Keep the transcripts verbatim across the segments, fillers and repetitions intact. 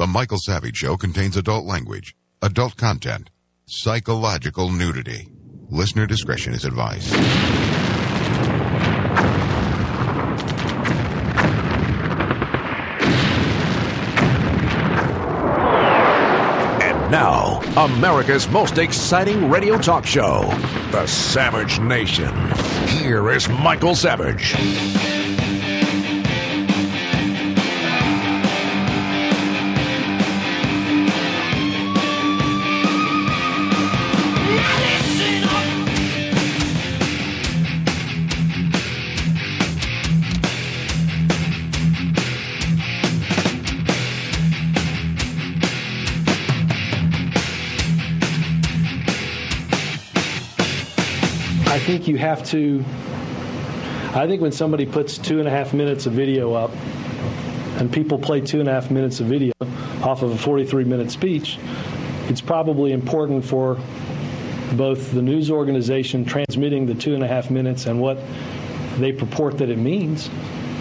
Michael Savage Show contains adult language, adult content, psychological nudity. Listener discretion is advised. And now, America's most exciting radio talk show, The Savage Nation. Here is Michael Savage. I think you have to, I think when somebody puts two and a half minutes of video up and people play two and a half minutes of video off of a forty-three minute speech, it's probably important for both the news organization transmitting the two and a half minutes and what they purport that it means,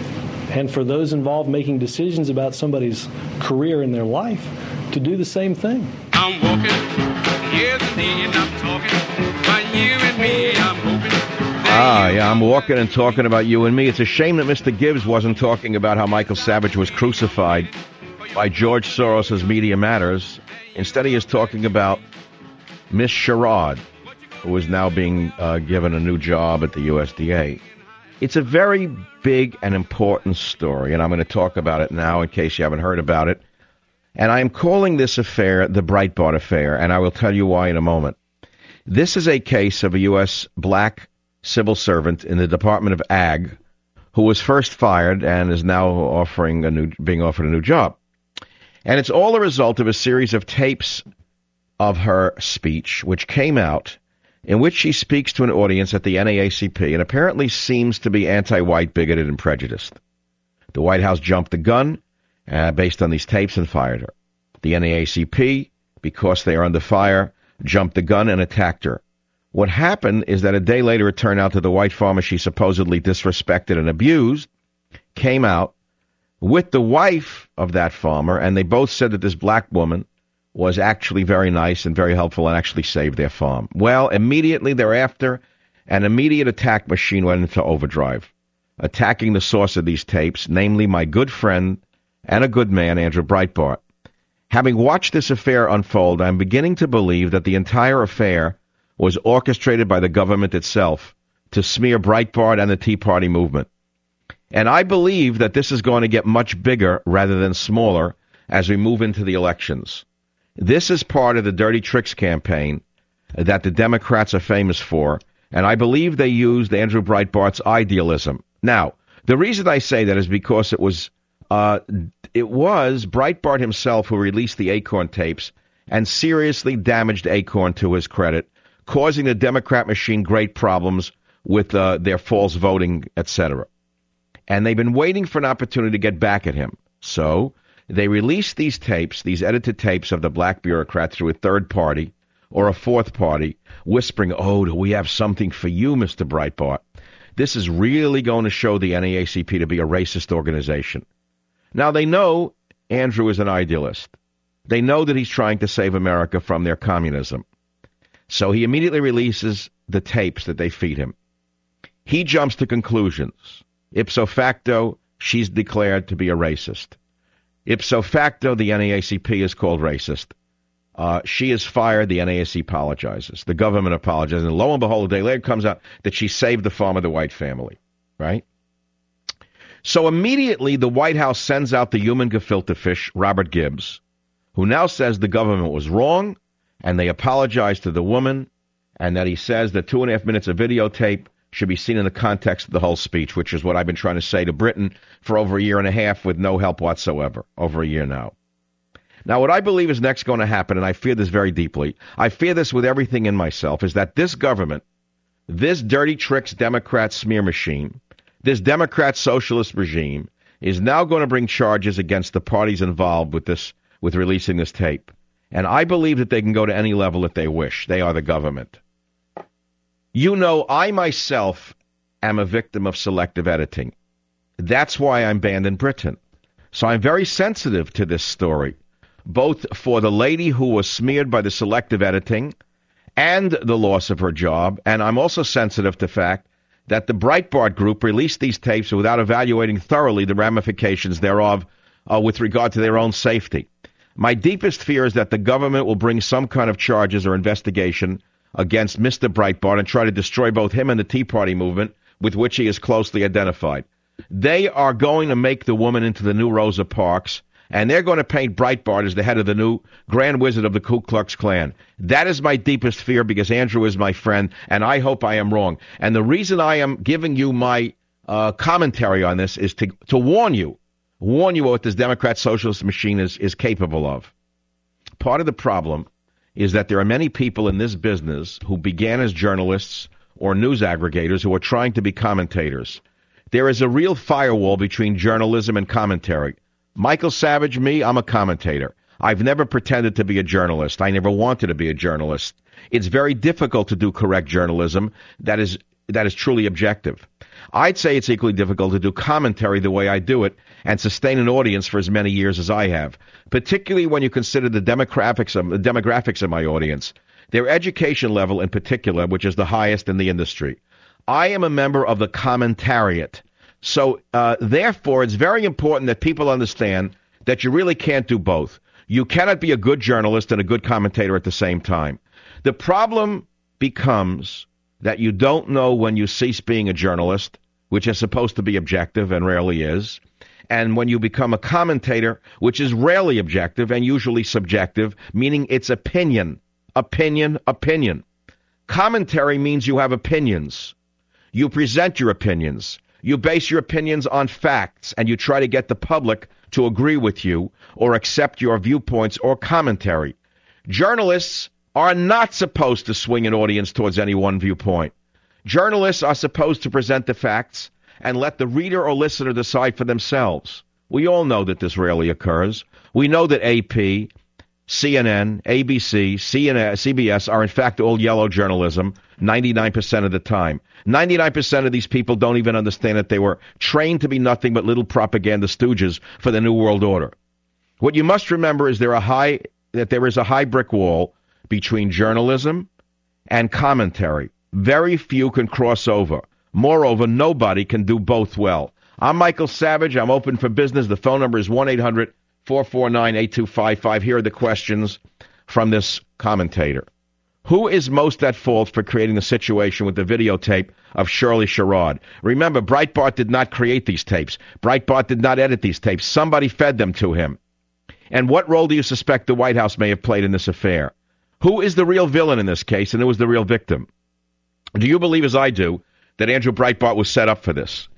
and for those involved making decisions about somebody's career in their life to do the same thing. I'm walking, here's the need, I'm talking, about you and me, I'm hoping. Ah, yeah, I'm walking and talking about you and me. It's a shame that Mister Gibbs wasn't talking about how Michael Savage was crucified by George Soros' Media Matters. Instead, he is talking about Miss Sherrod, who is now being uh, given a new job at the U S D A. It's a very big and important story, and I'm going to talk about it now in case you haven't heard about it. And I'm calling this affair the Breitbart affair, and I will tell you why in a moment. This is a case of a U S black civil servant in the Department of Ag who was first fired and is now offering a new, being offered a new job. And it's all a result of a series of tapes of her speech, which came out, in which she speaks to an audience at the N double A C P and apparently seems to be anti-white, bigoted, and prejudiced. The White House jumped the gun uh, based on these tapes and fired her. The N double A C P, because they are under fire, jumped the gun and attacked her. What happened is that a day later it turned out that the white farmer she supposedly disrespected and abused came out with the wife of that farmer, and they both said that this black woman was actually very nice and very helpful and actually saved their farm. Well, immediately thereafter, an immediate attack machine went into overdrive, attacking the source of these tapes, namely my good friend and a good man, Andrew Breitbart. Having watched this affair unfold, I'm beginning to believe that the entire affair was orchestrated by the government itself to smear Breitbart and the Tea Party movement. And I believe that this is going to get much bigger rather than smaller as we move into the elections. This is part of the dirty tricks campaign that the Democrats are famous for, and I believe they used Andrew Breitbart's idealism. Now, the reason I say that is because it was uh, it was Breitbart himself who released the Acorn tapes and seriously damaged Acorn to his credit, causing the Democrat machine great problems with uh, their false voting, et cetera. And they've been waiting for an opportunity to get back at him. So they released these tapes, these edited tapes of the black bureaucrats through a third party or a fourth party, whispering, oh, do we have something for you, Mister Breitbart? This is really going to show the N double A C P to be a racist organization. Now, they know Andrew is an idealist. They know that he's trying to save America from their communism. So he immediately releases the tapes that they feed him. He jumps to conclusions. Ipso facto, she's declared to be a racist. Ipso facto, the N double A C P is called racist. Uh, she is fired, the N double A C P apologizes. The government apologizes. And lo and behold, a day later comes out that she saved the farm of the white family, right? So immediately the White House sends out the human gefilte fish, Robert Gibbs, who now says the government was wrong, and they apologize to the woman, and that he says that two and a half minutes of videotape should be seen in the context of the whole speech, which is what I've been trying to say to Britain for over a year and a half with no help whatsoever, over a year now. Now, what I believe is next going to happen, and I fear this very deeply, I fear this with everything in myself, is that this government, this dirty tricks Democrat smear machine, this Democrat socialist regime, is now going to bring charges against the parties involved with this, with releasing this tape. And I believe that they can go to any level if they wish. They are the government. You know, I myself am a victim of selective editing. That's why I'm banned in Britain. So I'm very sensitive to this story. both for the lady who was smeared by the selective editing and the loss of her job. And I'm also sensitive to the fact that the Breitbart Group released these tapes without evaluating thoroughly the ramifications thereof uh, with regard to their own safety. My deepest fear is that the government will bring some kind of charges or investigation against Mister Breitbart and try to destroy both him and the Tea Party movement with which he is closely identified. They are going to make the woman into the new Rosa Parks, and they're going to paint Breitbart as the head of the new Grand Wizard of the Ku Klux Klan. That is my deepest fear, because Andrew is my friend, and I hope I am wrong. And the reason I am giving you my uh, commentary on this is to, to warn you, warn you what this Democrat socialist machine is, is capable of. Part of the problem is that there are many people in this business who began as journalists or news aggregators who are trying to be commentators. There is a real firewall between journalism and commentary. Michael Savage, me, I'm a commentator. I've never pretended to be a journalist. I never wanted to be a journalist. It's very difficult to do correct journalism that is that is truly objective. I'd say it's equally difficult to do commentary the way I do it and sustain an audience for as many years as I have, particularly when you consider the demographics of, the demographics of my audience, their education level in particular, which is the highest in the industry. I am a member of the commentariat. So, uh, therefore, it's very important that people understand that you really can't do both. You cannot be a good journalist and a good commentator at the same time. The problem becomes that you don't know when you cease being a journalist, which is supposed to be objective and rarely is, and when you become a commentator, which is rarely objective and usually subjective, meaning it's opinion, opinion, opinion. Commentary means you have opinions. You present your opinions. You base your opinions on facts, and you try to get the public to agree with you or accept your viewpoints or commentary. Journalists are not supposed to swing an audience towards any one viewpoint. Journalists are supposed to present the facts and let the reader or listener decide for themselves. We all know that this rarely occurs. We know that A P, C N N, A B C, C N N, C B S are in fact all yellow journalism ninety-nine percent of the time. ninety-nine percent of these people don't even understand that they were trained to be nothing but little propaganda stooges for the New World Order. What you must remember is there are high, that there is a high brick wall between journalism and commentary. Very few can cross over. Moreover, nobody can do both well. I'm Michael Savage. I'm open for business. The phone number is one eight hundred four four nine eight two five five. Here are the questions from this commentator. Who is most at fault for creating the situation with the videotape of Shirley Sherrod? Remember, Breitbart did not create these tapes. Breitbart did not edit these tapes. Somebody fed them to him. And what role do you suspect the White House may have played in this affair? Who is the real villain in this case, and who is the real victim? Do you believe, as I do, that Andrew Breitbart was set up for this?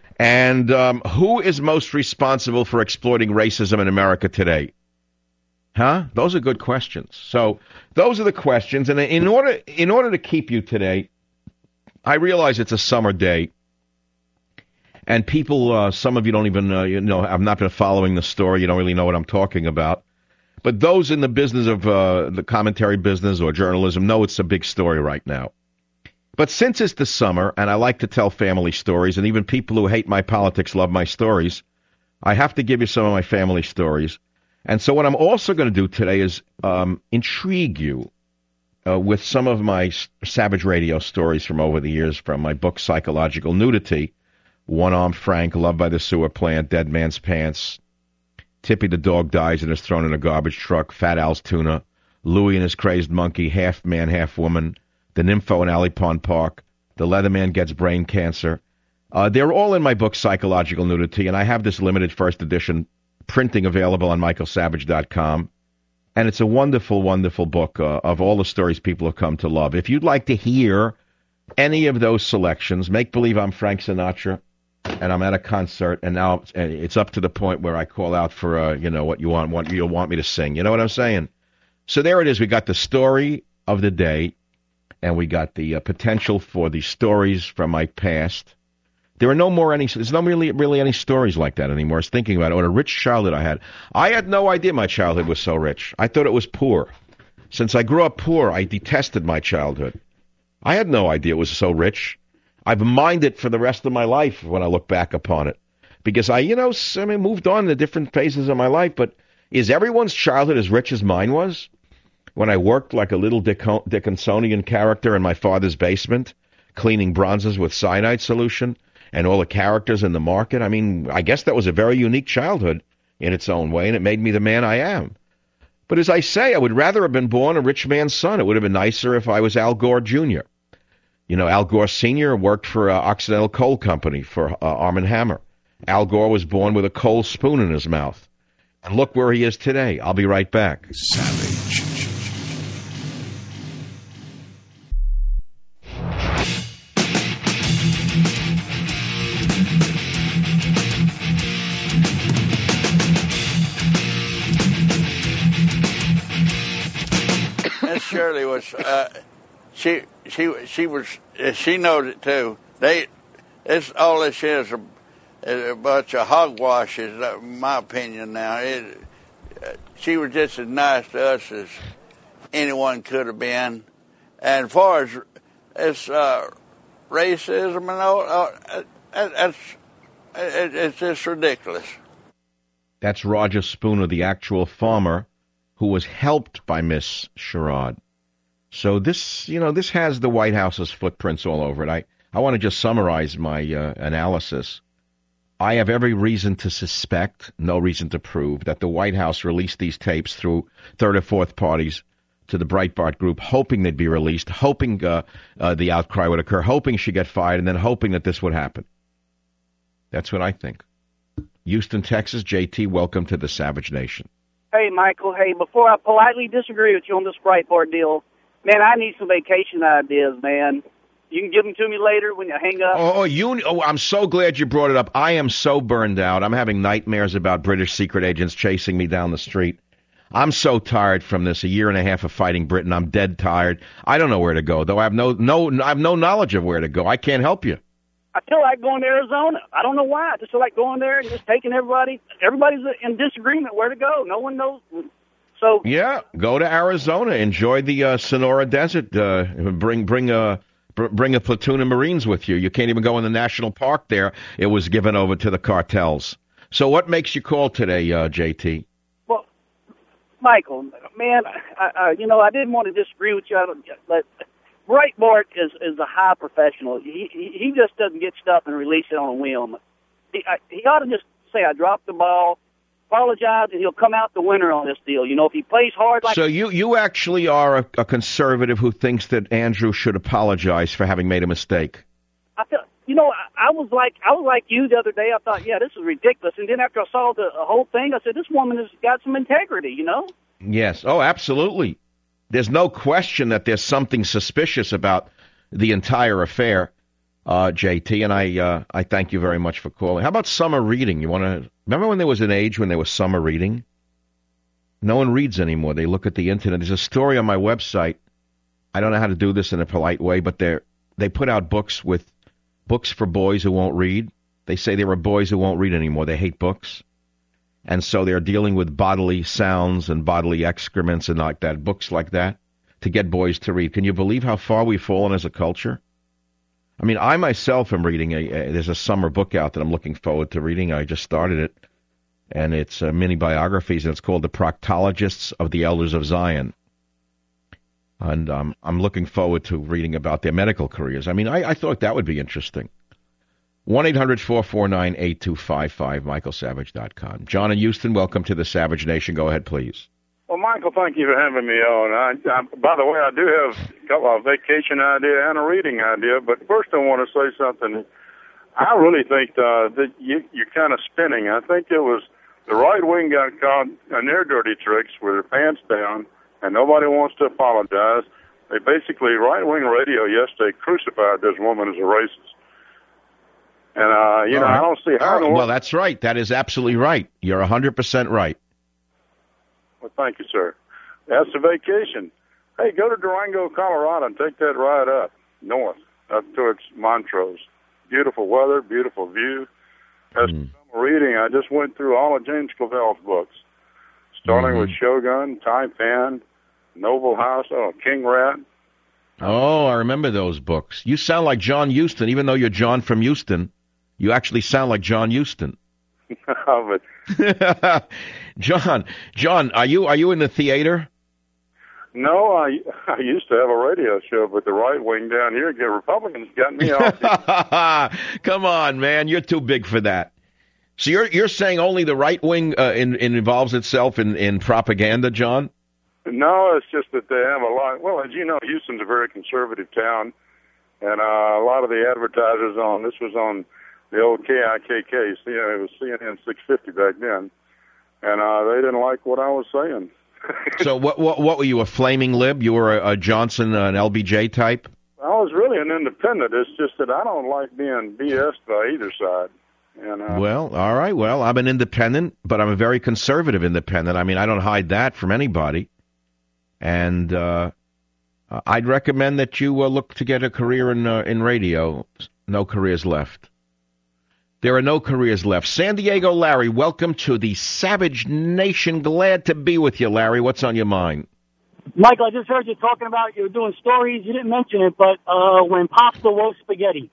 And um, who is most responsible for exploiting racism in America today? Huh? Those are good questions. So those are the questions. And in order in order to keep you today, I realize it's a summer day. And people, uh, some of you don't even, uh, you know, I've not been following the story. You don't really know what I'm talking about. But those in the business of uh, the commentary business or journalism know it's a big story right now. But since it's the summer, and I like to tell family stories, and even people who hate my politics love my stories, I have to give you some of my family stories. And so what I'm also going to do today is um, intrigue you uh, with some of my Savage Radio stories from over the years, from my book, Psychological Nudity, One-Armed Frank, Loved by the Sewer Plant, Dead Man's Pants, Tippy the Dog Dies and is Thrown in a Garbage Truck, Fat Al's Tuna, Louie and His Crazed Monkey, Half Man, Half Woman, The Nympho in Alley Pond Park, The Leatherman Gets Brain Cancer. Uh, they're all in my book, Psychological Nudity, and I have this limited first edition printing available on michael savage dot com. And it's a wonderful, wonderful book uh, of all the stories people have come to love. If you'd like to hear any of those selections, make believe I'm Frank Sinatra and I'm at a concert, and now it's up to the point where I call out for, uh, you know, what you want, what you want me to sing. You know what I'm saying? So there it is. We got the story of the day, and we got the uh, potential for the stories from my past. There are no more any, there's no really, really any stories like that anymore. I was thinking about it. What a rich childhood I had. I had no idea my childhood was so rich. I thought it was poor. Since I grew up poor, I detested my childhood. I had no idea it was so rich. I've mined it for the rest of my life when I look back upon it. Because I, you know, I mean, moved on to different phases of my life, but Is everyone's childhood as rich as mine was? When I worked like a little Dick- Dickinsonian character in my father's basement, cleaning bronzes with cyanide solution, and all the characters in the market. I mean, I guess that was a very unique childhood in its own way, and it made me the man I am. But as I say, I would rather have been born a rich man's son. It would have been nicer if I was Al Gore Junior You know, Al Gore Senior worked for uh, Occidental Coal Company for uh, Arm and Hammer. Al Gore was born with a coal spoon in his mouth. And look where he is today. I'll be right back. Savage. Miss Shirley was, uh, she she she was she knows it too. They, it's all this is a, is a bunch of hogwash, is uh, my opinion. Now, it, uh, she was just as nice to us as anyone could have been. And as far as it's uh, racism and all, uh, that's it, it's just ridiculous. That's Roger Spooner, the actual farmer, who was helped by Miss Sherrod. So this, you know, this has the White House's footprints all over it. I, I want to just summarize my uh, analysis. I have every reason to suspect, no reason to prove, that the White House released these tapes through third or fourth parties to the Breitbart group, hoping they'd be released, hoping uh, uh, the outcry would occur, hoping she'd get fired, and then hoping that this would happen. That's what I think. Houston, Texas, J T, welcome to the Savage Nation. Hey, Michael. Hey, before I politely disagree with you on this Breitbart deal, man, I need some vacation ideas, man. You can give them to me later when you hang up. Oh, you! Oh, I'm so glad you brought it up. I am so burned out. I'm having nightmares about British secret agents chasing me down the street. I'm so tired from this. A year and a half of fighting Britain. I'm dead tired. I don't know where to go, though. I have no no. I have no knowledge of where to go. I can't help you. I feel like going to Arizona. I don't know why. I just feel like going there and just taking everybody. Everybody's in disagreement where to go. No one knows. So yeah, go to Arizona. Enjoy the uh, Sonora Desert. Uh, bring bring a br- bring a platoon of Marines with you. You can't even go in the national park there. It was given over to the cartels. So what makes you call today, uh, J T? Well, Michael, man, I, I, you know I didn't want to disagree with you, I don't, but Breitbart is is a high professional. He he, he just doesn't get stuff and release it on a whim. He I, he ought to just say I dropped the ball, apologize, and he'll come out the winner on this deal. You know, if he plays hard like... So you, you actually are a, a conservative who thinks that Andrew should apologize for having made a mistake. I feel, you know, I, I was like I was like you the other day. I thought, yeah, this is ridiculous. And then after I saw the, the whole thing, I said, this woman has got some integrity, you know? Yes. Oh, absolutely. There's no question that there's something suspicious about the entire affair, uh, J T, and I uh, I thank you very much for calling. How about summer reading? You want to remember when there was an age when there was summer reading? No one reads anymore. They look at the internet. There's a story on my website. I don't know how to do this in a polite way, but they they put out books with books for boys who won't read. They say there are boys who won't read anymore. They hate books. And so they're dealing with bodily sounds and bodily excrements and like that, books like that, to get boys to read. Can you believe how far we've fallen as a culture? I mean, I myself am reading, a, a there's a summer book out that I'm looking forward to reading. I just started it, and it's uh, mini biographies, and it's called The Proctologists of the Elders of Zion. And um, I'm looking forward to reading about their medical careers. I mean, I, I thought that would be interesting. one eight hundred four four nine eight two five five, michael savage dot com. John in Houston, welcome to the Savage Nation. Go ahead, please. Well, Michael, thank you for having me on. I, I, by the way, I do have a couple of vacation idea and a reading idea, but first I want to say something. I really think uh, that you, you're kind of spinning. I think it was the right wing got caught in their dirty tricks with their pants down, and nobody wants to apologize. They basically, right-wing radio yesterday crucified this woman as a racist. And, uh, you All know, right. I don't see how... Right. Well, that's right. That is absolutely right. You're one hundred percent right. Well, thank you, sir. That's a vacation. Hey, go to Durango, Colorado, and take that ride up, north, up towards Montrose. Beautiful weather, beautiful view. As mm. summer reading, I just went through all of James Clavell's books, starting mm-hmm. with Shogun, Taipan, Noble House, oh, King Rat. Oh, I remember those books. You sound like John Huston, even though you're John from Houston. You actually sound like John Huston. but John, John, are you are you in the theater? No, I I used to have a radio show, but the right wing down here, the Republicans got me off. Come on, man, you're too big for that. So you're you're saying only the right wing uh, in, in involves itself in, in propaganda, John? No, it's just that they have a lot. Well, as you know, Houston's a very conservative town, and uh, a lot of the advertisers on this was on the old K I K K. You know, it was C N N six fifty back then, and uh, they didn't like what I was saying. So what, what what were you, a flaming lib? You were a, a Johnson, an L B J type? I was really an independent. It's just that I don't like being B S'd by either side. And, uh, well, all right. Well, I'm an independent, but I'm a very conservative independent. I mean, I don't hide that from anybody. And uh, I'd recommend that you uh, look to get a career in uh, in radio. No careers left. There are no careers left. San Diego Larry, welcome to the Savage Nation. Glad to be with you, Larry. What's on your mind? Michael, I just heard you talking about you were doing stories. You didn't mention it, but uh, when pasta was spaghetti.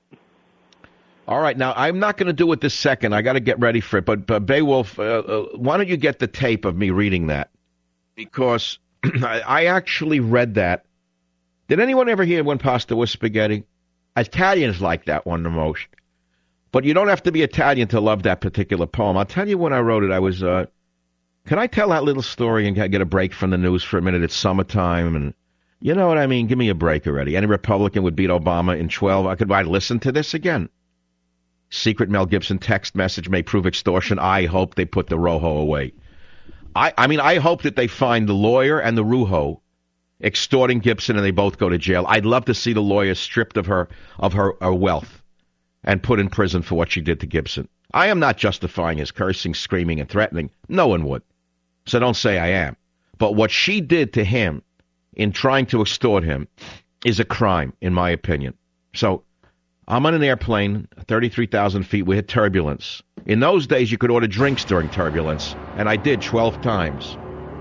All right. Now, I'm not going to do it this second. I got to get ready for it. But, but Beowulf, uh, uh, why don't you get the tape of me reading that? Because I, I actually read that. Did anyone ever hear When Pasta Was Spaghetti? Italians like that one the most. But you don't have to be Italian to love that particular poem. I'll tell you when I wrote it, I was, uh, can I tell that little story and get a break from the news for a minute? It's summertime, and you know what I mean? Give me a break already. Any Republican would beat Obama in twelve. I could I'd listen to this again. Secret Mel Gibson text message may prove extortion. I hope they put the Rojo away. I, I mean, I hope that they find the lawyer and the Rujo extorting Gibson and they both go to jail. I'd love to see the lawyer stripped of her of her, her wealth and put in prison for what she did to Gibson. I am not justifying his cursing, screaming, and threatening. No one would. So don't say I am. But what she did to him in trying to extort him is a crime, in my opinion. So I'm on an airplane, thirty-three thousand feet. We hit turbulence. In those days, you could order drinks during turbulence, and I did twelve times.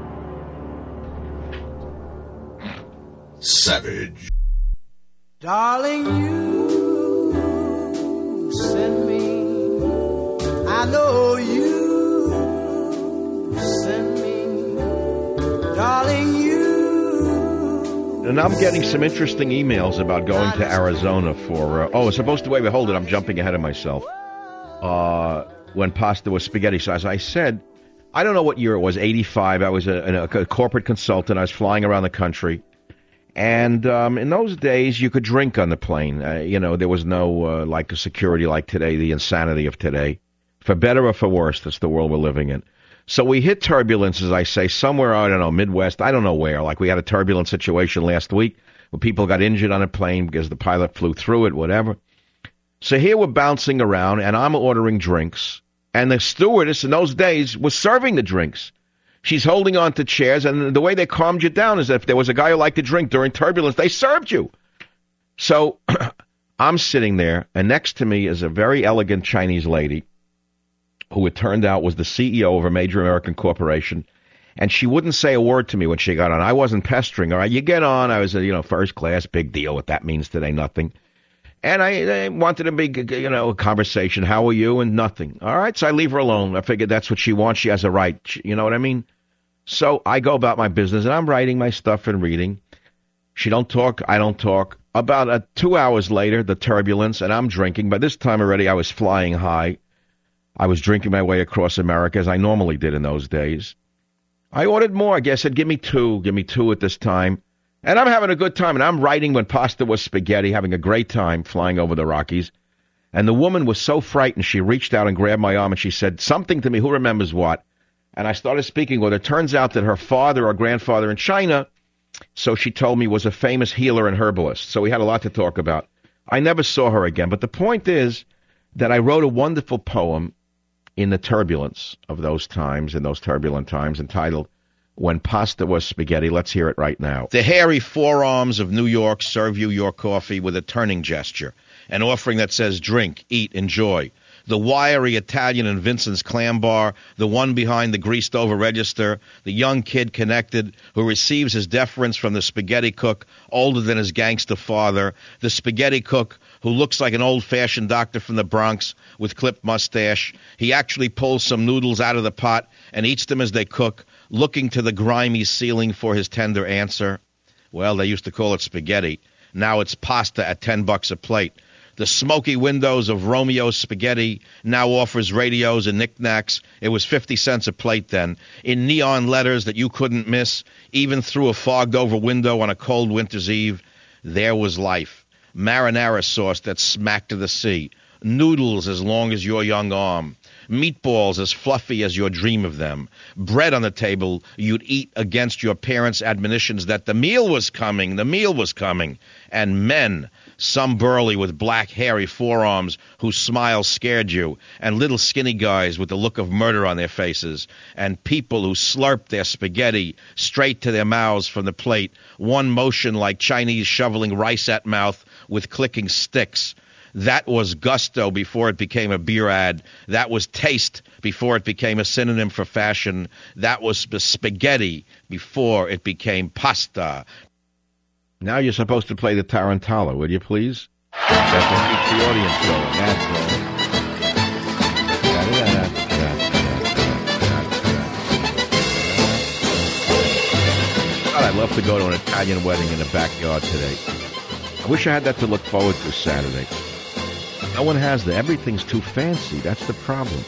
Savage. Darling, you send me. I know you send me. Darling, you. And I'm getting some interesting emails about going to Arizona for, uh, oh, it's supposed to, wait, wait, hold it, I'm jumping ahead of myself. Uh, when pasta was spaghetti. So as I said, I don't know what year it was, eighty-five. I was a, a, a corporate consultant. I was flying around the country. And um, in those days, you could drink on the plane. Uh, you know, there was no, uh, like, security like today, the insanity of today. For better or for worse, that's the world we're living in. So we hit turbulence, as I say, somewhere, I don't know, Midwest, I don't know where. Like, we had a turbulent situation last week where people got injured on a plane because the pilot flew through it, whatever. So here we're bouncing around, and I'm ordering drinks. And the stewardess in those days was serving the drinks. She's holding on to chairs, and the way they calmed you down is if there was a guy who liked to drink during turbulence, they served you. So I'm sitting there, and next to me is a very elegant Chinese lady who it turned out was the C E O of a major American corporation, and she wouldn't say a word to me when she got on. I wasn't pestering her. You get on. I was, a, you know, first class, big deal. What that means today, nothing. And I, I wanted a big, you know, conversation. How are you? And nothing. All right, so I leave her alone. I figured that's what she wants. She has a right. You know what I mean? So I go about my business, and I'm writing my stuff and reading. She don't talk. I don't talk. About uh, two hours later, the turbulence, and I'm drinking. By this time already, I was flying high. I was drinking my way across America, as I normally did in those days. I ordered more. I guess said, give me two. Give me two at this time. And I'm having a good time, and I'm writing When Pasta Was Spaghetti, having a great time flying over the Rockies. And the woman was so frightened, she reached out and grabbed my arm, and she said something to me, who remembers what? And I started speaking with her. It turns out that her father or grandfather in China, so she told me, was a famous healer and herbalist. So we had a lot to talk about. I never saw her again. But the point is that I wrote a wonderful poem in the turbulence of those times, in those turbulent times, entitled When Pasta Was Spaghetti. Let's hear it right now. The hairy forearms of New York serve you your coffee with a turning gesture, an offering that says drink, eat, enjoy. the wiry Italian in Vincent's Clam Bar, the one behind the greased-over register, the young kid connected who receives his deference from the spaghetti cook older than his gangster father, the spaghetti cook who looks like an old-fashioned doctor from the Bronx with clipped mustache. He actually pulls some noodles out of the pot and eats them as they cook, looking to the grimy ceiling for his tender answer. Well, they used to call it spaghetti. Now it's pasta at ten bucks a plate. The smoky windows of Romeo's Spaghetti now offers radios and knickknacks. It was fifty cents a plate then, in neon letters that you couldn't miss, even through a fogged-over window on a cold winter's eve. There was life. Marinara sauce that smacked to the sea. Noodles as long as your young arm. Meatballs as fluffy as your dream of them. Bread on the table you'd eat against your parents' admonitions that the meal was coming, the meal was coming. And men, some burly with black hairy forearms whose smiles scared you, and little skinny guys with the look of murder on their faces, and people who slurped their spaghetti straight to their mouths from the plate, one motion like Chinese shoveling rice at mouth with clicking sticks. That was gusto before it became a beer ad. That was taste before it became a synonym for fashion. That was sp- spaghetti before it became pasta. Now you're supposed to play the Tarantella, will you please? That's what keeps the audience going. That's God, I'd love to go to an Italian wedding in the backyard today. I wish I had that to look forward to Saturday. No one has that. Everything's too fancy. That's the problem.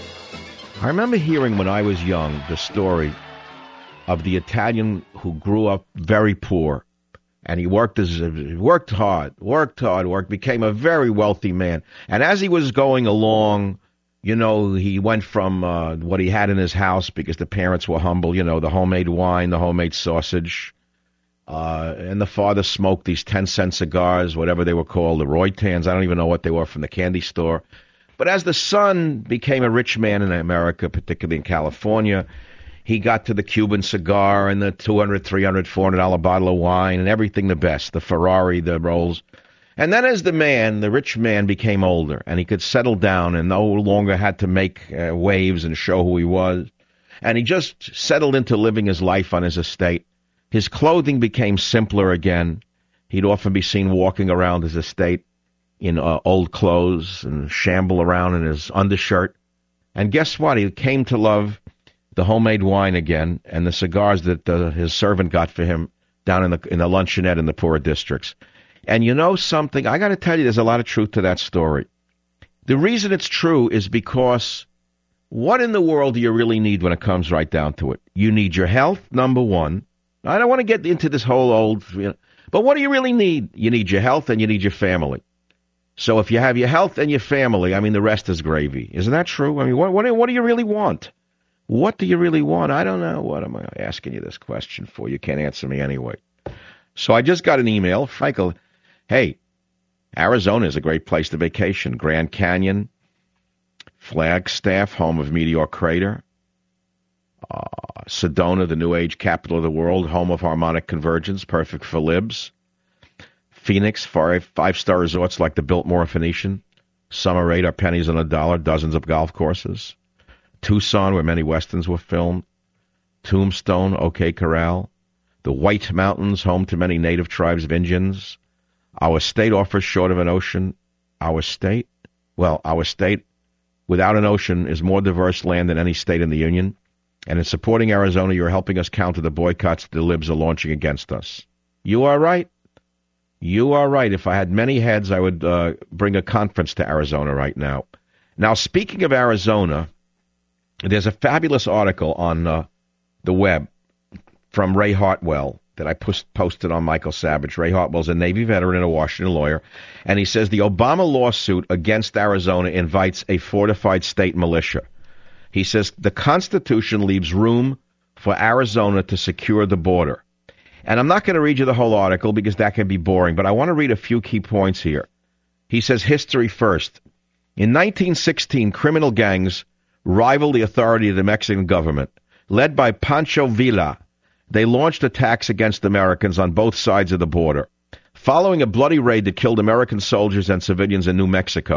I remember hearing when I was young the story of the Italian who grew up very poor, and he worked as he worked hard, worked hard, worked, became a very wealthy man. And as he was going along, you know, he went from uh, what he had in his house because the parents were humble, you know, the homemade wine, the homemade sausage. Uh, and the father smoked these ten-cent cigars, whatever they were called, the Roytans. I don't even know what they were, from the candy store. But as the son became a rich man in America, particularly in California, he got to the Cuban cigar and the two hundred dollars, three hundred dollars, four hundred dollars bottle of wine and everything the best, the Ferrari, the Rolls. And then as the man, the rich man, became older and he could settle down and no longer had to make uh, waves and show who he was, and he just settled into living his life on his estate, his clothing became simpler again. He'd often be seen walking around his estate in uh, old clothes and shamble around in his undershirt. And guess what? He came to love the homemade wine again and the cigars that uh, his servant got for him down in the in the luncheonette in the poorer districts. And you know something? I got to tell you, there's a lot of truth to that story. The reason it's true is because what in the world do you really need when it comes right down to it? You need your health, number one. I don't want to get into this whole old, you know, but what do you really need? You need your health and you need your family. So if you have your health and your family, I mean, the rest is gravy. Isn't that true? I mean, what, what, what do you really want? What do you really want? I don't know. What am I asking you this question for? You can't answer me anyway. So I just got an email. Michael, hey, Arizona is a great place to vacation. Grand Canyon, Flagstaff, home of Meteor Crater. Uh, Sedona, the new age capital of the world, home of harmonic convergence, perfect for libs. Phoenix, five, five-star resorts like the Biltmore Phoenician. Summer rate are pennies on a dollar, dozens of golf courses. Tucson, where many westerns were filmed. Tombstone, OK Corral. The White Mountains, home to many native tribes of Indians. Our state offers short of an ocean. Our state? Well, our state, without an ocean, is more diverse land than any state in the Union. And in supporting Arizona, you're helping us counter the boycotts the libs are launching against us. You are right. You are right. If I had many heads, I would uh, bring a conference to Arizona right now. Now, speaking of Arizona, there's a fabulous article on uh, the web from Ray Hartwell that I post- posted on Michael Savage. Ray Hartwell's a Navy veteran and a Washington lawyer, and he says the Obama lawsuit against Arizona invites a fortified state militia. He says the Constitution leaves room for Arizona to secure the border. And I'm not going to read you the whole article because that can be boring, but I want to read a few key points here. He says history first. In nineteen sixteen, criminal gangs rivaled the authority of the Mexican government. Led by Pancho Villa, they launched attacks against Americans on both sides of the border. Following a bloody raid that killed American soldiers and civilians in New Mexico,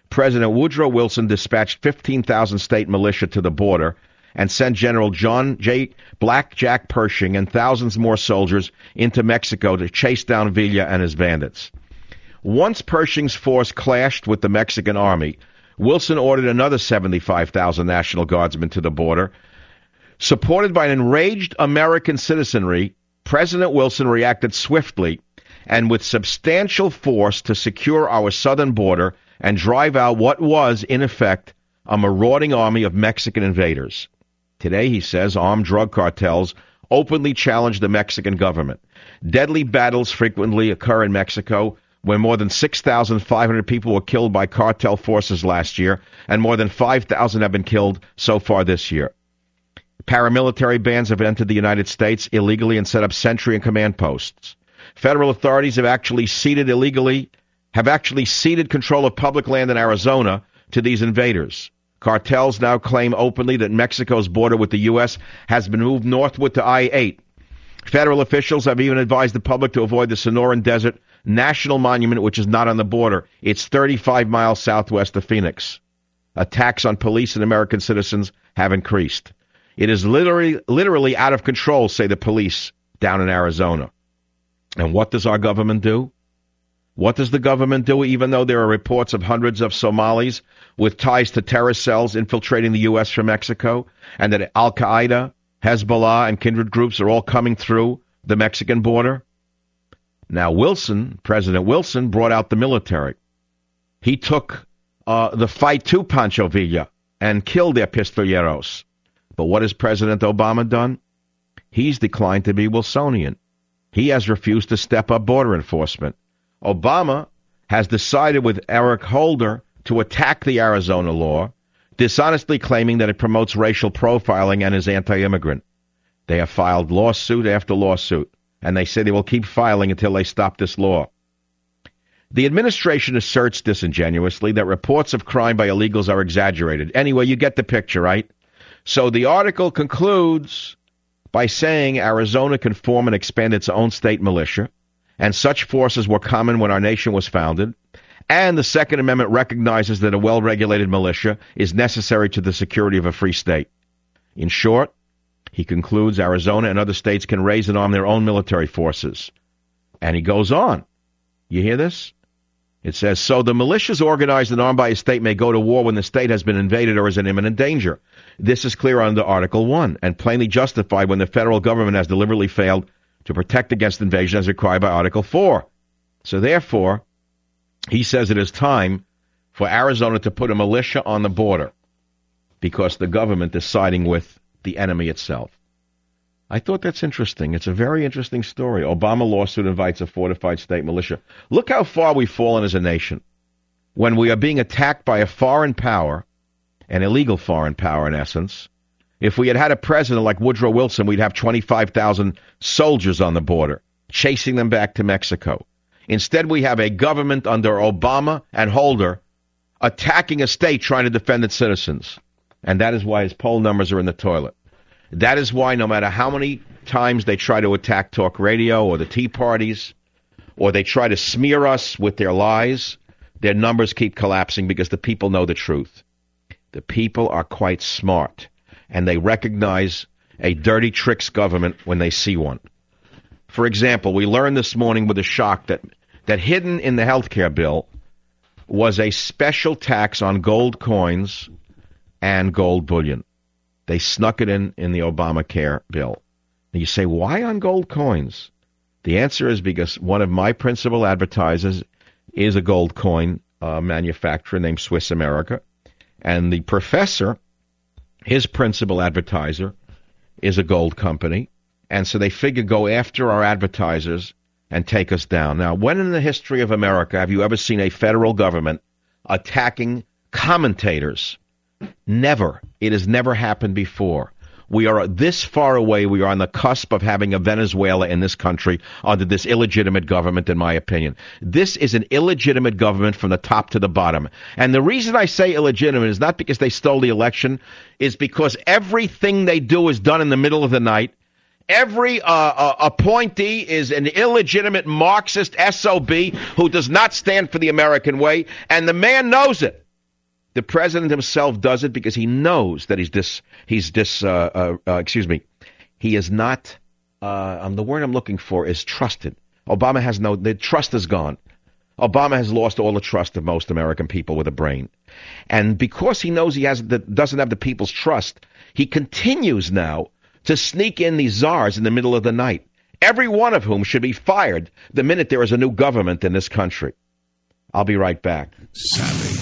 President Woodrow Wilson dispatched fifteen thousand state militia to the border and sent General John J. Blackjack Pershing and thousands more soldiers into Mexico to chase down Villa and his bandits. Once Pershing's force clashed with the Mexican army, Wilson ordered another seventy-five thousand National Guardsmen to the border. Supported by an enraged American citizenry, President Wilson reacted swiftly and with substantial force to secure our southern border and drive out what was, in effect, a marauding army of Mexican invaders. Today, he says, armed drug cartels openly challenge the Mexican government. Deadly battles frequently occur in Mexico, where more than six thousand five hundred people were killed by cartel forces last year, and more than five thousand have been killed so far this year. Paramilitary bands have entered the United States illegally and set up sentry and command posts. Federal authorities have actually ceded illegally, have actually ceded control of public land in Arizona to these invaders. Cartels now claim openly that Mexico's border with the U S has been moved northward to I eight. Federal officials have even advised the public to avoid the Sonoran Desert National Monument, which is not on the border. It's thirty-five miles southwest of Phoenix. Attacks on police and American citizens have increased. It is literally, literally out of control, say the police down in Arizona. And what does our government do? What does the government do, even though there are reports of hundreds of Somalis with ties to terror cells infiltrating the U S from Mexico, and that Al-Qaeda, Hezbollah, and kindred groups are all coming through the Mexican border? Now, Wilson, President Wilson, brought out the military. He took uh, the fight to Pancho Villa and killed their pistoleros. But what has President Obama done? He's declined to be Wilsonian. He has refused to step up border enforcement. Obama has decided with Eric Holder to attack the Arizona law, dishonestly claiming that it promotes racial profiling and is anti-immigrant. They have filed lawsuit after lawsuit, and they say they will keep filing until they stop this law. The administration asserts disingenuously that reports of crime by illegals are exaggerated. Anyway, you get the picture, right? So the article concludes by saying Arizona can form and expand its own state militia, and such forces were common when our nation was founded, and the Second Amendment recognizes that a well-regulated militia is necessary to the security of a free state. In short, he concludes Arizona and other states can raise and arm their own military forces. And he goes on. You hear this? It says, so the militias organized and armed by a state may go to war when the state has been invaded or is in imminent danger. This is clear under Article one and plainly justified when the federal government has deliberately failed to protect against invasion as required by Article four. So therefore, he says it is time for Arizona to put a militia on the border because the government is siding with the enemy itself. I thought that's interesting. It's a very interesting story. Obama lawsuit invites a fortified state militia. Look how far we've fallen as a nation. When we are being attacked by a foreign power, an illegal foreign power in essence, if we had had a president like Woodrow Wilson, we'd have twenty-five thousand soldiers on the border, chasing them back to Mexico. Instead, we have a government under Obama and Holder attacking a state trying to defend its citizens. And that is why his poll numbers are in the toilet. That is why no matter how many times they try to attack talk radio or the Tea Parties, or they try to smear us with their lies, their numbers keep collapsing because the people know the truth. The people are quite smart, and they recognize a dirty tricks government when they see one. For example, we learned this morning with a shock that, that hidden in the health care bill was a special tax on gold coins and gold bullion. They snuck it in in the Obamacare bill. And you say, why on gold coins? The answer is because one of my principal advertisers is a gold coin uh, manufacturer named Swiss America. And the professor, his principal advertiser, is a gold company. And so they figure go after our advertisers and take us down. Now, when in the history of America have you ever seen a federal government attacking commentators? Never. It has never happened before. We are this far away. We are on the cusp of having a Venezuela in this country under this illegitimate government, in my opinion. This is an illegitimate government from the top to the bottom. And the reason I say illegitimate is not because they stole the election, is because everything they do is done in the middle of the night. Every uh, uh, appointee is an illegitimate Marxist S O B who does not stand for the American way, and the man knows it. The president himself does it because he knows that he's dis, he's dis, uh, uh, uh, excuse me, he is not, uh, um, the word I'm looking for is trusted. Obama has no, the trust is gone. Obama has lost all the trust of most American people with a brain. And because he knows he has the, doesn't have the people's trust, he continues now to sneak in these czars in the middle of the night, every one of whom should be fired the minute there is a new government in this country. I'll be right back. Savage.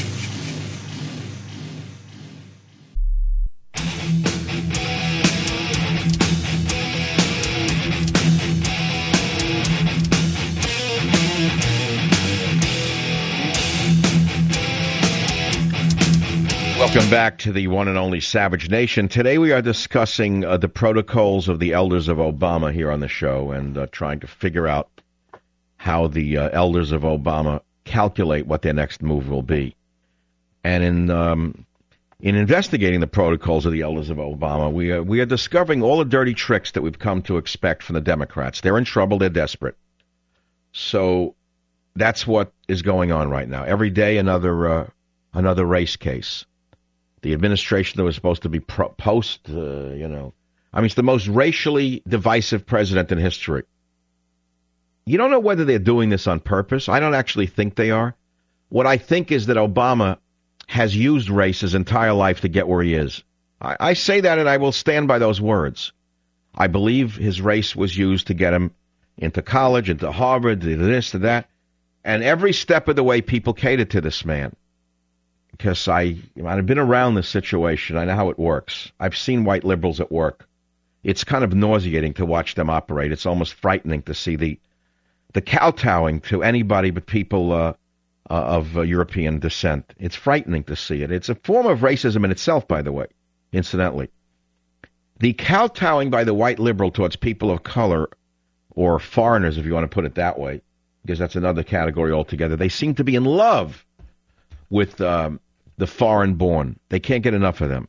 Welcome back to the one and only Savage Nation. Today we are discussing uh, the protocols of the elders of Obama here on the show and uh, trying to figure out how the uh, elders of Obama calculate what their next move will be. And in um, in investigating the protocols of the elders of Obama, we are, we are discovering all the dirty tricks that we've come to expect from the Democrats. They're in trouble. They're desperate. So that's what is going on right now. Every day another uh, another race case. The administration that was supposed to be pro- post, uh, you know, I mean, it's the most racially divisive president in history. You don't know whether they're doing this on purpose. I don't actually think they are. What I think is that Obama has used race his entire life to get where he is. I, I say that and I will stand by those words. I believe his race was used to get him into college, into Harvard, to this, to that. And every step of the way, people catered to this man. Because I, I've been around this situation. I know how it works. I've seen white liberals at work. It's kind of nauseating to watch them operate. It's almost frightening to see the the kowtowing to anybody but people uh, uh, of uh, European descent. It's frightening to see it. It's a form of racism in itself, by the way, incidentally. The kowtowing by the white liberal towards people of color, or foreigners, if you want to put it that way, because that's another category altogether, they seem to be in love with um, the foreign-born. They can't get enough of them.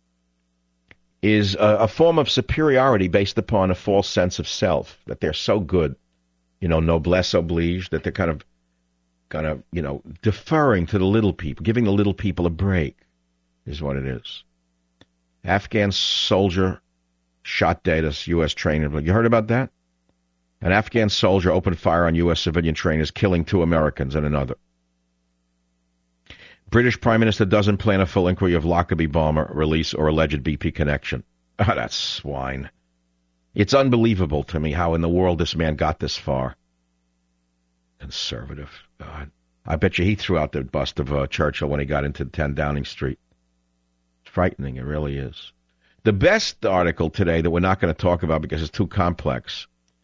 Is a, a form of superiority based upon a false sense of self, that they're so good, you know, noblesse oblige, that they're kind of, kind of, you know, deferring to the little people, giving the little people a break, is what it is. Afghan soldier shot dead as U S trainer. You heard about that? An Afghan soldier opened fire on U S civilian trainers, killing two Americans and another. British Prime Minister doesn't plan a full inquiry of Lockerbie bomber release or alleged B P connection. Ah, oh, that's swine. It's unbelievable to me how in the world this man got this far. Conservative. God. I bet you he threw out the bust of uh, Churchill when he got into ten Downing Street. It's frightening. It really is. The best article today that we're not going to talk about because it's too complex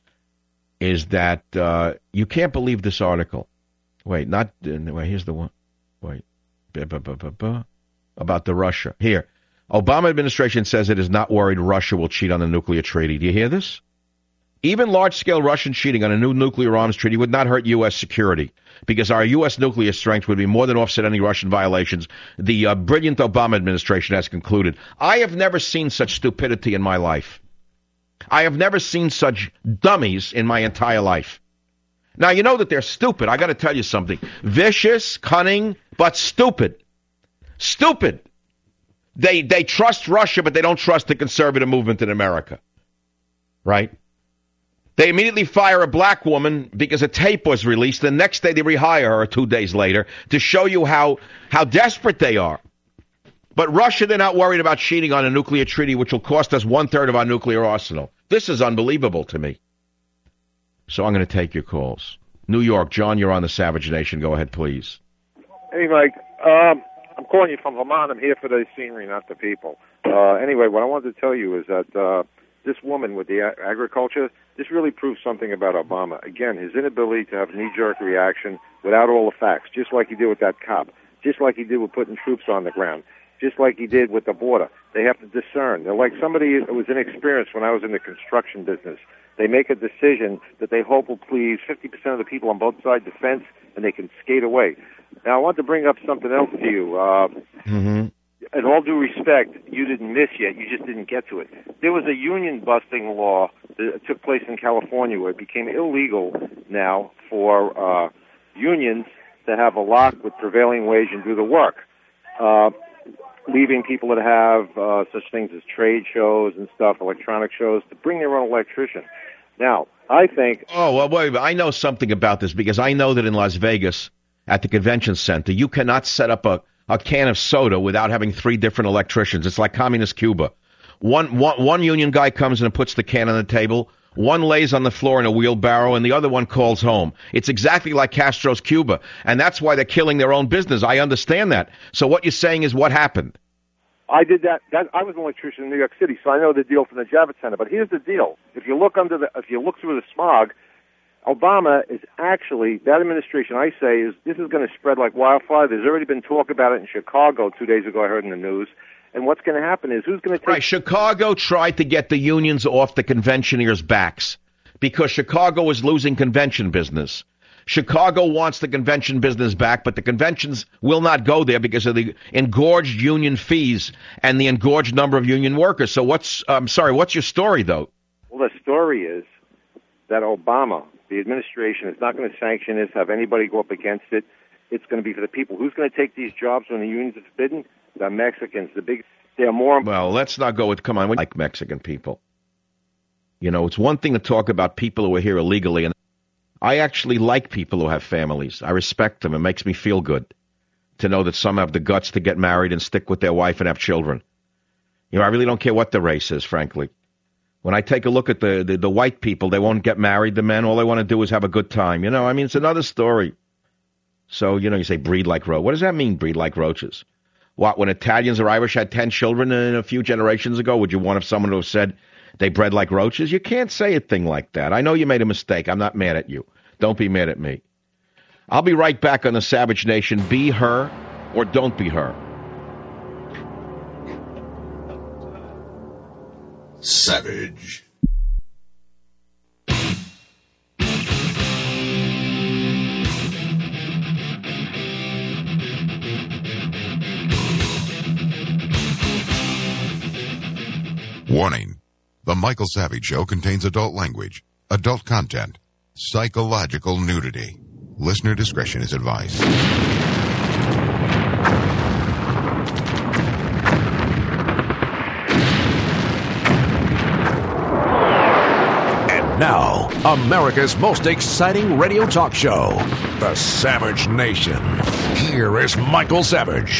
is that uh, you can't believe this article. Wait, not... Uh, wait, here's the one. Wait. About the Russia. Here, Obama administration says it is not worried Russia will cheat on the nuclear treaty. Do you hear this? Even large-scale Russian cheating on a new nuclear arms treaty would not hurt U S security because our U S nuclear strength would be more than offset any Russian violations, the uh, brilliant Obama administration has concluded. I have never seen such stupidity in my life. I have never seen such dummies in my entire life. Now, you know that they're stupid. I got to tell you something. Vicious, cunning, but stupid. Stupid. They they trust Russia, but they don't trust the conservative movement in America. Right? They immediately fire a black woman because a tape was released. The next day they rehire her two days later to show you how, how desperate they are. But Russia, they're not worried about cheating on a nuclear treaty, which will cost us one-third of our nuclear arsenal. This is unbelievable to me. So I'm going to take your calls. New York, John, you're on the Savage Nation. Go ahead, please. Hey, Mike. Um, I'm calling you from Vermont. I'm here for the scenery, not the people. Uh, anyway, what I wanted to tell you is that uh, this woman with the a- agriculture, this really proves something about Obama. Again, his inability to have knee-jerk reaction without all the facts, just like he did with that cop, just like he did with putting troops on the ground, just like he did with the border. They have to discern. They're like somebody who was inexperienced when I was in the construction business. They make a decision that they hope will please fifty percent of the people on both sides of the fence, and they can skate away. Now, I want to bring up something else to you. Uh, mm-hmm. In all due respect, you didn't miss yet. You just didn't get to it. There was a union-busting law that took place in California where it became illegal now for uh, unions to have a lock with prevailing wage and do the work. uh, leaving people that have uh, such things as trade shows and stuff, electronic shows, to bring their own electrician. Now, I think... Oh, well, wait, I know something about this because I know that in Las Vegas, at the convention center, you cannot set up a, a can of soda without having three different electricians. It's like communist Cuba. One, one, one union guy comes in and puts the can on the table. One lays on the floor in a wheelbarrow, and the other one calls home. It's exactly like Castro's Cuba, and that's why they're killing their own business. I understand that. So what you're saying is what happened? I did that. that. I was an electrician in New York City, so I know the deal from the Javits Center. But here's the deal: if you look under the, if you look through the smog, Obama is actually, that administration, I say, is this is going to spread like wildfire. There's already been talk about it in Chicago two days ago. I heard in the news. And what's going to happen is who's going to take... Right, Chicago tried to get the unions off the conventioners' backs because Chicago was losing convention business. Chicago wants the convention business back, but the conventions will not go there because of the engorged union fees and the engorged number of union workers. So what's, I'm sorry, what's your story, though? Well, the story is that Obama, the administration, is not going to sanction this, have anybody go up against it. It's going to be for the people. Who's going to take these jobs when the unions are forbidden? The Mexicans, the big, they're more... Well, let's not go with, come on, we like Mexican people. You know, it's one thing to talk about people who are here illegally, and I actually like people who have families. I respect them. It makes me feel good to know that some have the guts to get married and stick with their wife and have children. You know, I really don't care what the race is, frankly. When I take a look at the, the, the white people, they won't get married, the men. All they want to do is have a good time. You know, I mean, it's another story. So, you know, you say breed like roaches. What does that mean, breed like roaches? What, when Italians or Irish had ten children in a few generations ago, would you want someone to have said they bred like roaches? You can't say a thing like that. I know you made a mistake. I'm not mad at you. Don't be mad at me. I'll be right back on the Savage Nation. Be her or don't be her. Savage. Warning. The Michael Savage Show contains adult language, adult content, psychological nudity. Listener discretion is advised. And now, America's most exciting radio talk show, The Savage Nation. Here is Michael Savage.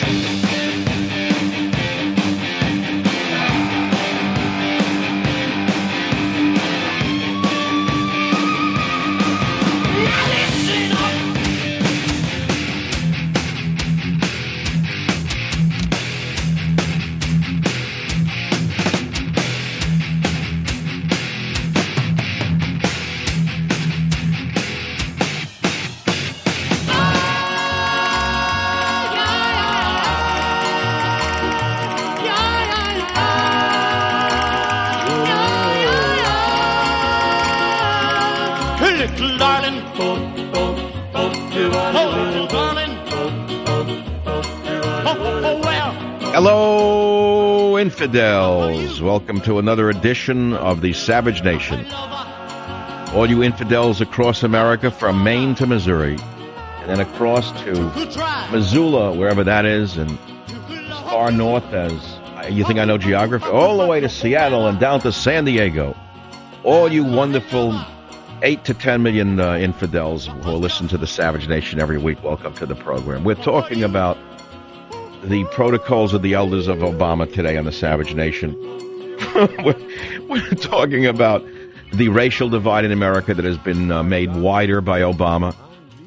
Hello, infidels. Welcome to another edition of the Savage Nation. All you infidels across America from Maine to Missouri, and then across to Missoula, wherever that is, and as far north as, you think I know geography, all the way to Seattle and down to San Diego. All you wonderful eight to ten million uh, infidels who listen to the Savage Nation every week, welcome to the program. We're talking about the protocols of the elders of Obama today on the Savage Nation. we're, we're talking about the racial divide in America that has been uh, made wider by Obama.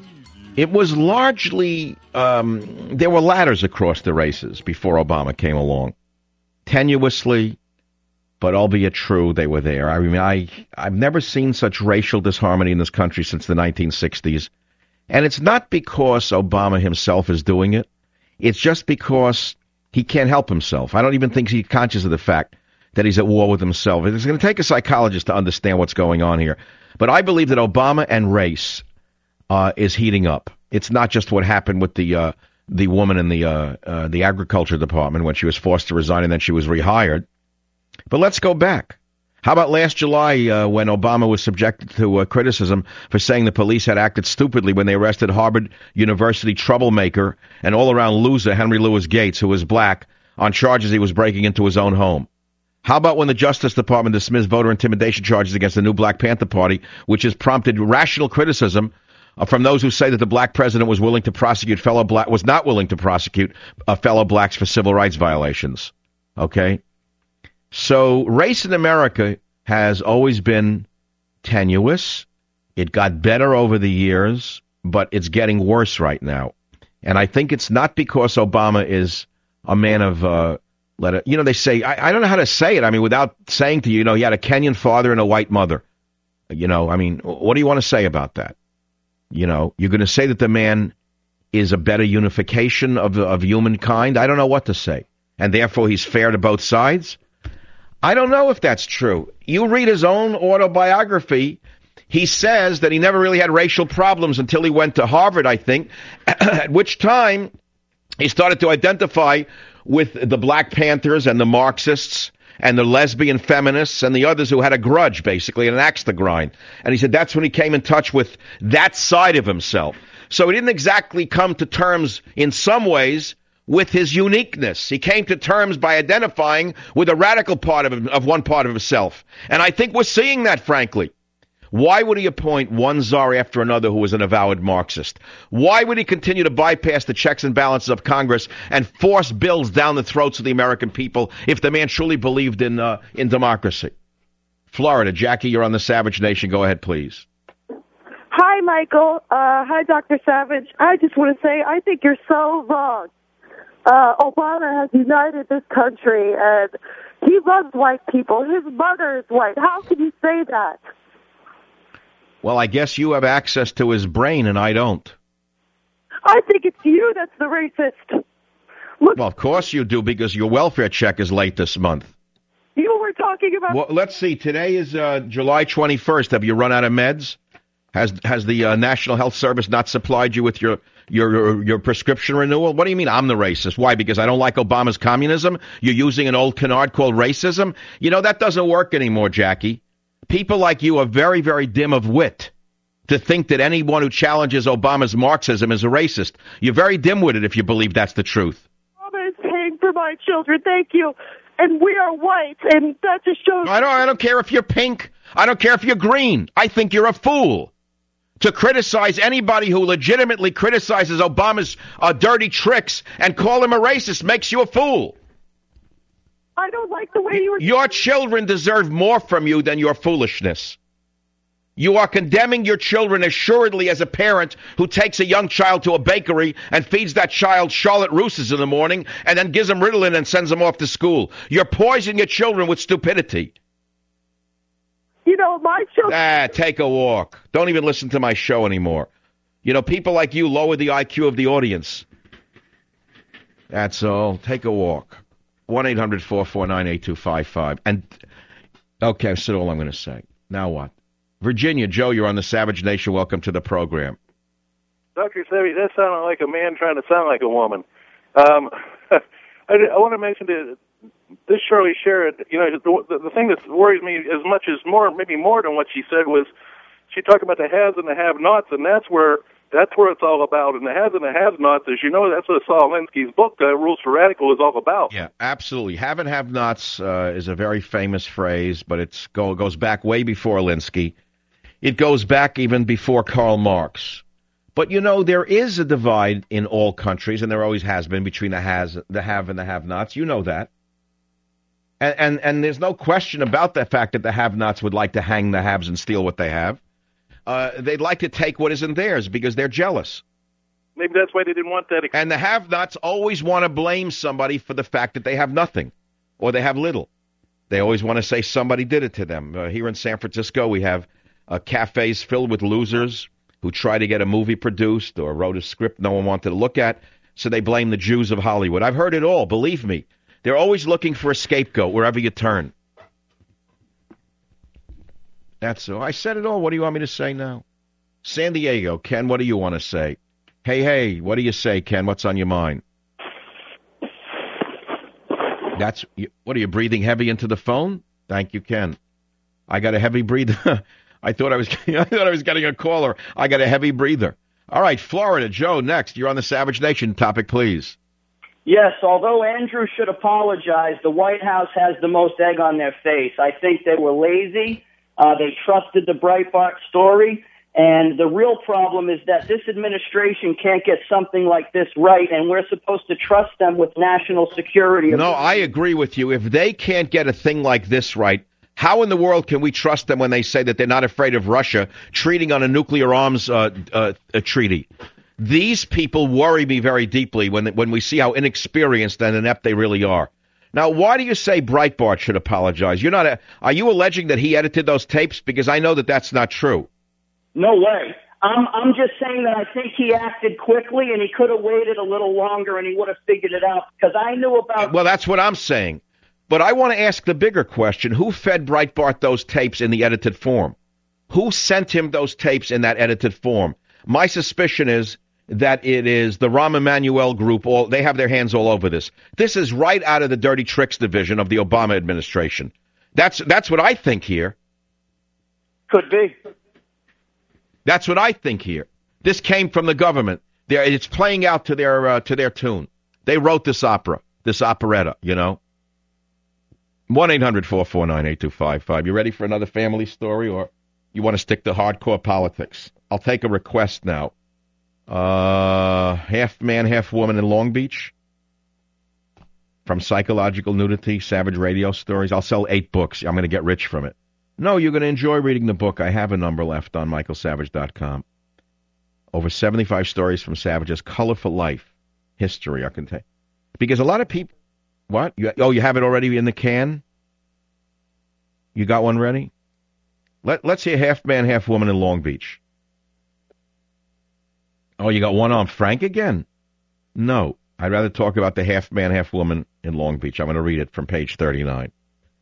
It was largely, um, there were ladders across the races before Obama came along. Tenuously, but albeit true, they were there. I mean, I, I've never seen such racial disharmony in this country since the nineteen sixties. And it's not because Obama himself is doing it. It's just because he can't help himself. I don't even think he's conscious of the fact that he's at war with himself. It's going to take a psychologist to understand what's going on here. But I believe that Obama and race uh, is heating up. It's not just what happened with the uh, the woman in the uh, uh, the agriculture department when she was forced to resign and then she was rehired. But let's go back. How about last July uh, when Obama was subjected to uh, criticism for saying the police had acted stupidly when they arrested Harvard University troublemaker and all-around loser Henry Louis Gates, who was black, on charges he was breaking into his own home? How about when the Justice Department dismissed voter intimidation charges against the new Black Panther Party, which has prompted rational criticism uh, from those who say that the black president was willing to prosecute fellow black was not willing to prosecute uh, fellow blacks for civil rights violations? Okay? So race in America has always been tenuous. It got better over the years, but it's getting worse right now. And I think it's not because Obama is a man of, uh, let it, you know, they say, I, I don't know how to say it. I mean, without saying to you, you know, he had a Kenyan father and a white mother. You know, I mean, what do you want to say about that? You know, you're going to say that the man is a better unification of, of humankind? I don't know what to say. And therefore he's fair to both sides? I don't know if that's true. You read his own autobiography. He says that he never really had racial problems until he went to Harvard, I think, at which time he started to identify with the Black Panthers and the Marxists and the lesbian feminists and the others who had a grudge, basically, and an axe to grind. And he said that's when he came in touch with that side of himself. So he didn't exactly come to terms, in some ways, with his uniqueness. He came to terms by identifying with a radical part of, of one part of himself. And I think we're seeing that, frankly. Why would he appoint one czar after another who was an avowed Marxist? Why would he continue to bypass the checks and balances of Congress and force bills down the throats of the American people if the man truly believed in uh, in democracy? Florida, Jackie, you're on the Savage Nation. Go ahead, please. Hi, Michael. Uh, hi, Doctor Savage. I just want to say I think you're so wrong. Uh, Obama has united this country, and he loves white people. His mother is white. How can you say that? Well, I guess you have access to his brain, and I don't. I think it's you that's the racist. Look, well, of course you do, because your welfare check is late this month. You were talking about... Well, let's see. Today is uh, July twenty-first. Have you run out of meds? Has has the uh, National Health Service not supplied you with your, your your prescription renewal? What do you mean I'm the racist? Why? Because I don't like Obama's communism? You're using an old canard called racism? You know, that doesn't work anymore, Jackie. People like you are very, very dim of wit to think that anyone who challenges Obama's Marxism is a racist. You're very dim-witted if you believe that's the truth. Obama is paying for my children. Thank you. And we are white, and that just shows... I don't, I don't care if you're pink. I don't care if you're green. I think you're a fool. To criticize anybody who legitimately criticizes Obama's uh, dirty tricks and call him a racist makes you a fool. I don't like the way you were... Your children deserve more from you than your foolishness. You are condemning your children assuredly as a parent who takes a young child to a bakery and feeds that child Charlotte Russes in the morning and then gives them Ritalin and sends them off to school. You're poisoning your children with stupidity. You know, my children... Ah, take a walk. Don't even listen to my show anymore. You know, people like you lower the I Q of the audience. That's all. Take a walk. one eight hundred four four nine eight two five five. And, okay, that's all I'm going to say. Now what? Virginia, Joe, you're on the Savage Nation. Welcome to the program. Doctor Savage, that sounded like a man trying to sound like a woman. Um, I, I want to mention that this Shirley Sherrod, you know, the, the thing that worries me as much as more, maybe more than what she said was she talked about the haves and the have-nots, and that's where that's where it's all about. And the haves and the have-nots, as you know, that's what Saul Alinsky's book, uh, Rules for Radical, is all about. Yeah, absolutely. Have and have-nots uh, is a very famous phrase, but it go, goes back way before Alinsky. It goes back even before Karl Marx. But, you know, there is a divide in all countries, and there always has been, between the has, the have and the have-nots. You know that. And, and and there's no question about the fact that the have-nots would like to hang the haves and steal what they have. Uh, they'd like to take what isn't theirs because they're jealous. Maybe that's why they didn't want that. And the have-nots always want to blame somebody for the fact that they have nothing or they have little. They always want to say somebody did it to them. Uh, here in San Francisco, we have uh, cafes filled with losers who try to get a movie produced or wrote a script no one wanted to look at, so they blame the Jews of Hollywood. I've heard it all, believe me. They're always looking for a scapegoat wherever you turn. That's so. I said it all. What do you want me to say now? San Diego, Ken, what do you want to say? Hey, hey, what do you say, Ken? What's on your mind? That's what are you breathing heavy into the phone? Thank you, Ken. I got a heavy breather. I thought I was I thought I was getting a caller. I got a heavy breather. All right, Florida, Joe, next. You're on the Savage Nation. Topic, please. Yes, although Andrew should apologize, the White House has the most egg on their face. I think they were lazy. Uh, they trusted the Breitbart story. And the real problem is that this administration can't get something like this right, and we're supposed to trust them with national security. No, I agree with you. If they can't get a thing like this right, how in the world can we trust them when they say that they're not afraid of Russia treating on a nuclear arms uh, uh, a treaty? These people worry me very deeply when when we see how inexperienced and inept they really are. Now, why do you say Breitbart should apologize? You're not. A, are you alleging that he edited those tapes? Because I know that that's not true. No way. I'm I'm just saying that I think he acted quickly, and he could have waited a little longer, and he would have figured it out. Because I knew about. Well, that's what I'm saying. But I want to ask the bigger question: who fed Breitbart those tapes in the edited form? Who sent him those tapes in that edited form? My suspicion is that it is the Rahm Emanuel group. All they have their hands all over this. This is right out of the dirty tricks division of the Obama administration. That's that's what I think here. Could be. That's what I think here. This came from the government. They're, it's playing out to their uh, to their tune. They wrote this opera, this operetta. You know. one eight hundred four four nine eight two five five. You ready for another family story, or you want to stick to hardcore politics? I'll take a request now. Uh, half man, half woman in Long Beach. From Psychological Nudity, Savage Radio Stories. I'll sell eight books. I'm going to get rich from it. No, you're going to enjoy reading the book. I have a number left on michael savage dot com. Over seventy-five stories from Savage's colorful life history, I can tell you. Because a lot of people... What? You, oh, you have it already in the can? You got one ready? Let, let's see a half man, half woman in Long Beach. Oh, you got one on Frank again? No. I'd rather talk about the half man, half woman in Long Beach. I'm going to read it from page thirty-nine.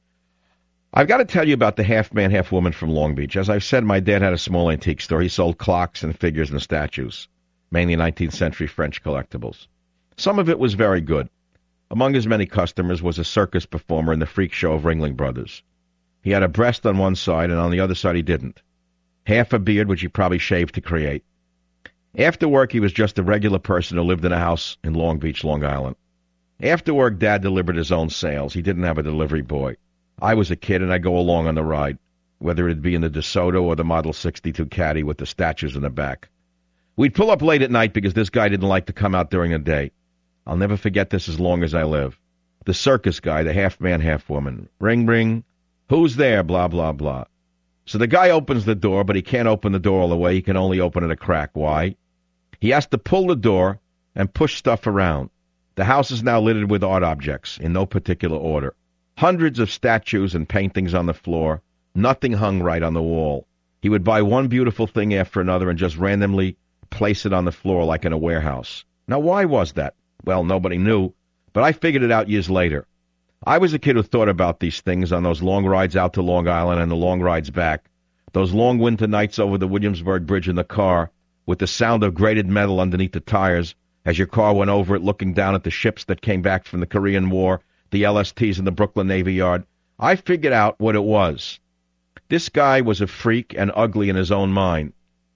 I've got to tell you about the half man, half woman from Long Beach. As I've said, my dad had a small antique store. He sold clocks and figures and statues, mainly nineteenth century French collectibles. Some of it was very good. Among his many customers was a circus performer in the freak show of Ringling Brothers. He had a breast on one side, and on the other side he didn't. Half a beard, which he probably shaved to create. After work, he was just a regular person who lived in a house in Long Beach, Long Island. After work, Dad delivered his own sales. He didn't have a delivery boy. I was a kid, and I'd go along on the ride, whether it be in the DeSoto or the Model sixty-two Caddy with the statues in the back. We'd pull up late at night because this guy didn't like to come out during the day. I'll never forget this as long as I live. The circus guy, the half-man, half-woman. Ring, ring. Who's there? Blah, blah, blah. So the guy opens the door, but he can't open the door all the way. He can only open it a crack. Why? He has to pull the door and push stuff around. The house is now littered with art objects, in no particular order. Hundreds of statues and paintings on the floor, nothing hung right on the wall. He would buy one beautiful thing after another and just randomly place it on the floor like in a warehouse. Now, why was that? Well, nobody knew, but I figured it out years later. I was a kid who thought about these things on those long rides out to Long Island and the long rides back, those long winter nights over the Williamsburg Bridge in the car with the sound of grated metal underneath the tires as your car went over it looking down at the ships that came back from the Korean War, the L S Ts in the Brooklyn Navy Yard. I figured out what it was. This guy was a freak and ugly in his own mind,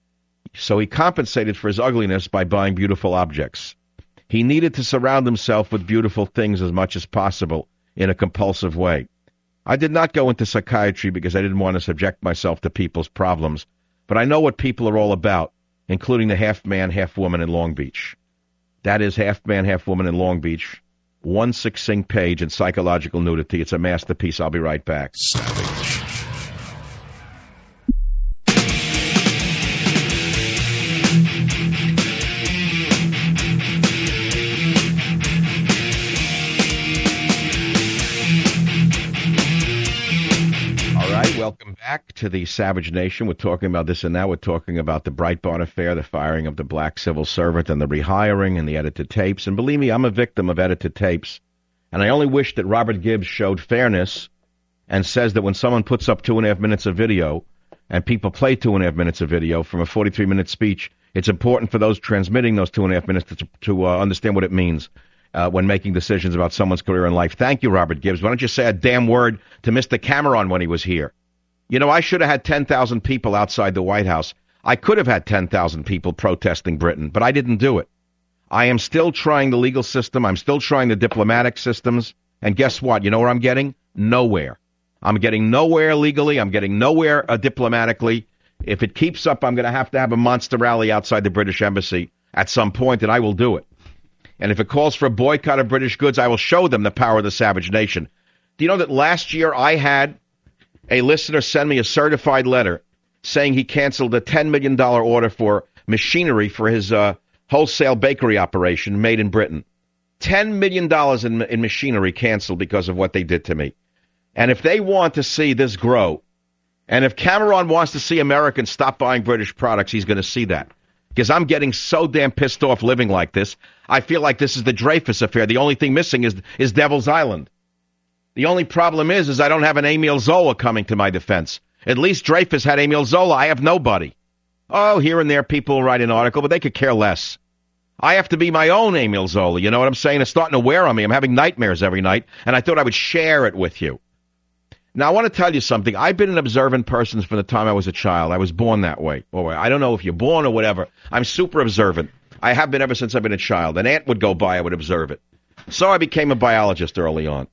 so he compensated for his ugliness by buying beautiful objects. He needed to surround himself with beautiful things as much as possible in a compulsive way. I did not go into psychiatry because I didn't want to subject myself to people's problems, but I know what people are all about, including the half-man, half-woman in Long Beach. That is Half-Man, Half-Woman in Long Beach. One succinct page in Psychological Nudity. It's a masterpiece. I'll be right back. Savage. Welcome back to the Savage Nation. We're talking about this and now. We're talking about the Breitbart affair, the firing of the black civil servant, and the rehiring and the edited tapes. And believe me, I'm a victim of edited tapes. And I only wish that Robert Gibbs showed fairness and says that when someone puts up two and a half minutes of video and people play two and a half minutes of video from a forty-three minute speech, it's important for those transmitting those two and a half minutes to, to uh, understand what it means uh, when making decisions about someone's career and life. Thank you, Robert Gibbs. Why don't you say a damn word to Mister Cameron when he was here? You know, I should have had ten thousand people outside the White House. I could have had ten thousand people protesting Britain, but I didn't do it. I am still trying the legal system. I'm still trying the diplomatic systems. And guess what? You know where I'm getting? Nowhere. I'm getting nowhere legally. I'm getting nowhere uh, diplomatically. If it keeps up, I'm going to have to have a monster rally outside the British Embassy at some point, and I will do it. And if it calls for a boycott of British goods, I will show them the power of the savage nation. Do you know that last year I had a listener send me a certified letter saying he canceled a ten million dollars order for machinery for his uh, wholesale bakery operation made in Britain. ten million dollars in, in machinery canceled because of what they did to me. And if they want to see this grow, and if Cameron wants to see Americans stop buying British products, he's going to see that. Because I'm getting so damn pissed off living like this. I feel like this is the Dreyfus affair. The only thing missing is is Devil's Island. The only problem is, is I don't have an Emile Zola coming to my defense. At least Dreyfus had Emile Zola. I have nobody. Oh, here and there people will write an article, but they could care less. I have to be my own Emile Zola. You know what I'm saying? It's starting to wear on me. I'm having nightmares every night, and I thought I would share it with you. Now, I want to tell you something. I've been an observant person from the time I was a child. I was born that way. Or I don't know if you're born or whatever. I'm super observant. I have been ever since I've been a child. An ant would go by, I would observe it. So I became a biologist early on.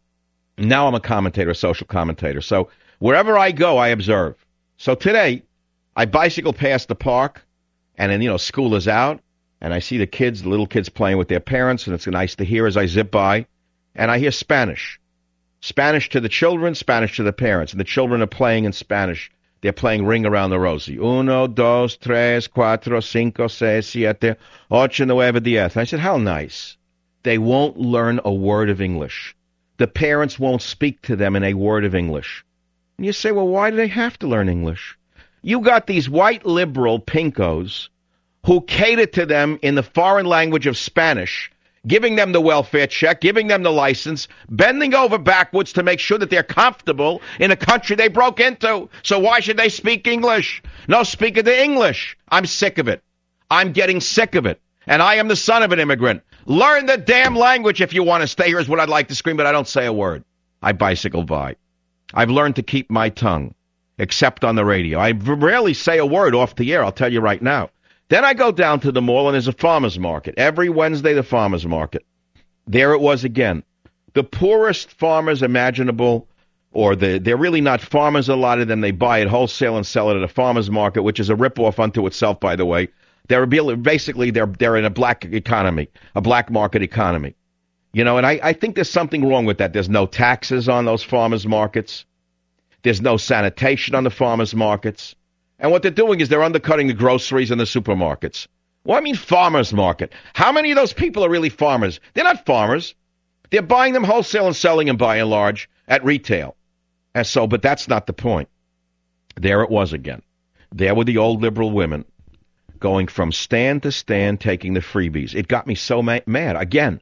Now I'm a commentator, a social commentator. So wherever I go, I observe. So today, I bicycle past the park, and then, you know, school is out, and I see the kids, the little kids playing with their parents, and it's nice to hear as I zip by, and I hear Spanish. Spanish to the children, Spanish to the parents, and the children are playing in Spanish. They're playing Ring Around the Rosie. Uno, dos, tres, cuatro, cinco, seis, siete, ocho, nueve, diez. I said, how nice. They won't learn a word of English. The parents won't speak to them in a word of English. And you say, well, why do they have to learn English? You got these white liberal pinkos who cater to them in the foreign language of Spanish, giving them the welfare check, giving them the license, bending over backwards to make sure that they're comfortable in a country they broke into. So why should they speak English? No, speak of the English. I'm sick of it. I'm getting sick of it. And I am the son of an immigrant. Learn the damn language if you want to stay here is what I'd like to scream, but I don't say a word. I bicycle by. I've learned to keep my tongue, except on the radio. I rarely say a word off the air, I'll tell you right now. Then I go down to the mall, and there's a farmer's market. Every Wednesday, the farmer's market. There it was again. The poorest farmers imaginable, or the, they're really not farmers, a lot of them. They buy it wholesale and sell it at a farmer's market, which is a ripoff unto itself, by the way. They're basically, they're, they're in a black economy, a black market economy. You know, and I, I think there's something wrong with that. There's no taxes on those farmers' markets. There's no sanitation on the farmers' markets. And what they're doing is they're undercutting the groceries and the supermarkets. Well, I mean farmers' market. How many of those people are really farmers? They're not farmers. They're buying them wholesale and selling them by and large at retail. And so, but that's not the point. There it was again. There were the old liberal women going from stand to stand taking the freebies. It got me so ma- mad. Again,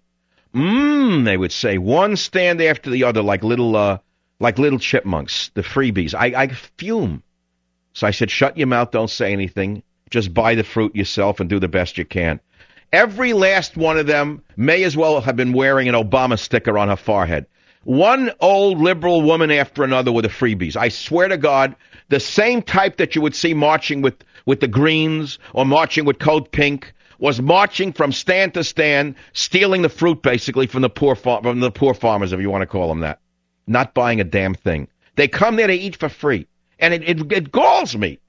mmm, they would say, one stand after the other like little uh, like little chipmunks, the freebies. I, I fume. So I said, shut your mouth, don't say anything. Just buy the fruit yourself and do the best you can. Every last one of them may as well have been wearing an Obama sticker on her forehead. One old liberal woman after another with the freebies. I swear to God, the same type that you would see marching with, with the Greens or marching with Code Pink was marching from stand to stand, stealing the fruit basically from the poor far- from the poor farmers, if you want to call them that. Not buying a damn thing. They come there to eat for free. And it, it, it galls me.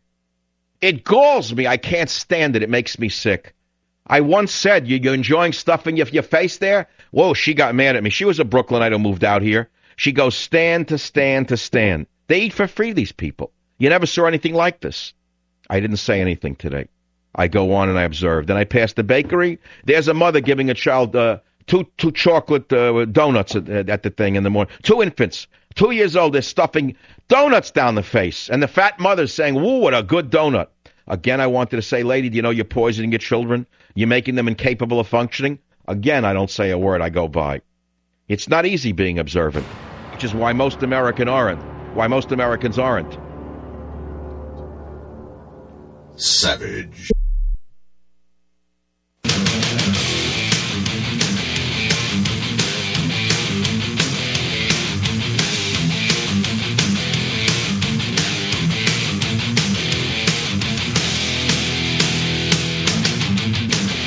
It galls me. I can't stand it. It makes me sick. I once said, you, you're enjoying stuffing your, your face there? Whoa, she got mad at me. She was a Brooklynite who moved out here. She goes stand to stand to stand. They eat for free, these people. You never saw anything like this. I didn't say anything today. I go on and I observe. Then I pass the bakery. There's a mother giving a child uh, two two chocolate uh, donuts at, at the thing in the morning. Two infants. Two years old, they're stuffing donuts down the face. And the fat mother's saying, woo, what a good donut. Again, I wanted to say, lady, do you know you're poisoning your children? You're making them incapable of functioning? Again, I don't say a word. I go by. It's not easy being observant, which is why most American aren't. Why most Americans aren't. Savage.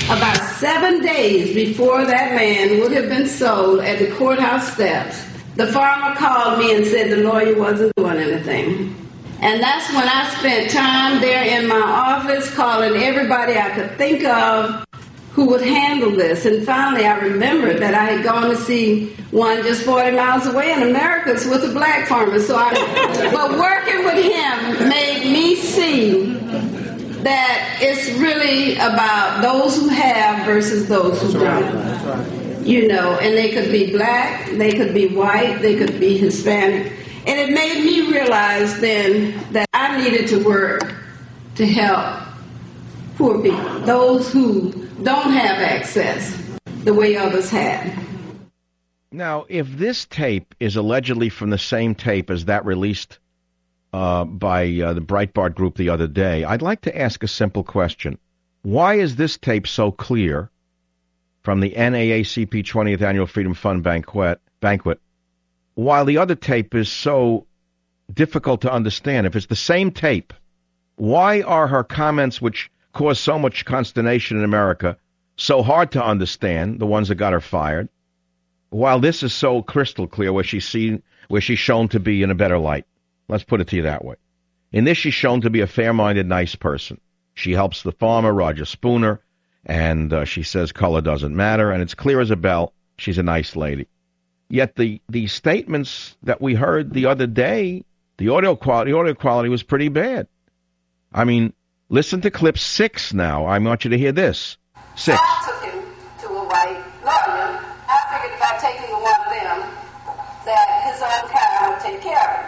About seven days before that man would have been sold at the courthouse steps, the farmer called me and said the lawyer wasn't doing anything. And that's when I spent time there in my office calling everybody I could think of who would handle this. And finally I remembered that I had gone to see one just forty miles away in Americus with a black farmer. So I, but working with him made me see that it's really about those who have versus those who don't. You know, and they could be black, they could be white, they could be Hispanic. And it made me realize then that I needed to work to help poor people, those who don't have access the way others had. Now, if this tape is allegedly from the same tape as that released uh, by uh, the Breitbart group the other day, I'd like to ask a simple question. Why is this tape so clear from the N double A C P twentieth Annual Freedom Fund banquet, banquet, while the other tape is so difficult to understand? If it's the same tape, why are her comments, which caused so much consternation in America, so hard to understand, the ones that got her fired, while this is so crystal clear where she's seen, where she's shown to be in a better light? Let's put it to you that way. In this, she's shown to be a fair-minded, nice person. She helps the farmer, Roger Spooner, and uh, she says color doesn't matter, and it's clear as a bell, she's a nice lady. Yet the, the statements that we heard the other day, the audio quality, the audio quality was pretty bad. I mean, listen to clip six now. I want you to hear this. Six. I took him to a white lawyer. I figured if I take him to one of them, that his own kind would take care of him.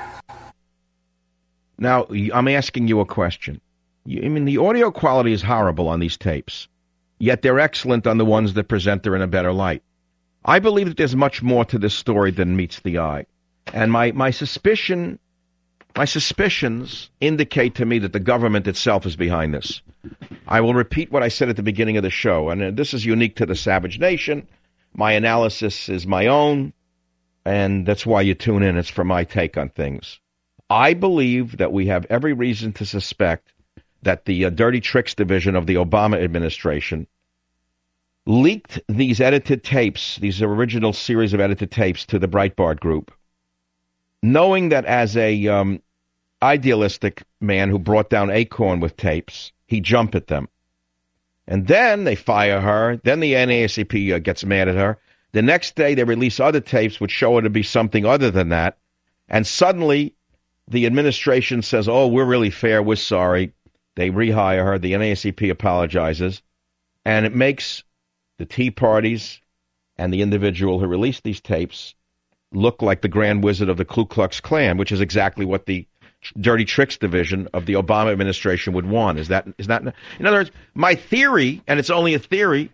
Now, I'm asking you a question. You, I mean, the audio quality is horrible on these tapes, yet they're excellent on the ones that present her in a better light. I believe that there's much more to this story than meets the eye. And my, my suspicion, my suspicions indicate to me that the government itself is behind this. I will repeat what I said at the beginning of the show, and this is unique to the Savage Nation. My analysis is my own, and that's why you tune in. It's for my take on things. I believe that we have every reason to suspect that the uh, Dirty Tricks Division of the Obama administration leaked these edited tapes, these original series of edited tapes, to the Breitbart group, knowing that as a um, idealistic man who brought down Acorn with tapes, he jumped at them. And then they fire her. Then the N double A C P uh, gets mad at her. The next day they release other tapes which show her to be something other than that. And suddenly the administration says, oh, we're really fair, we're sorry. They rehire her. The N double A C P apologizes. And it makes the Tea Parties and the individual who released these tapes look like the Grand Wizard of the Ku Klux Klan, which is exactly what the Dirty Tricks Division of the Obama administration would want. Is that, is that, in other words, my theory, and it's only a theory,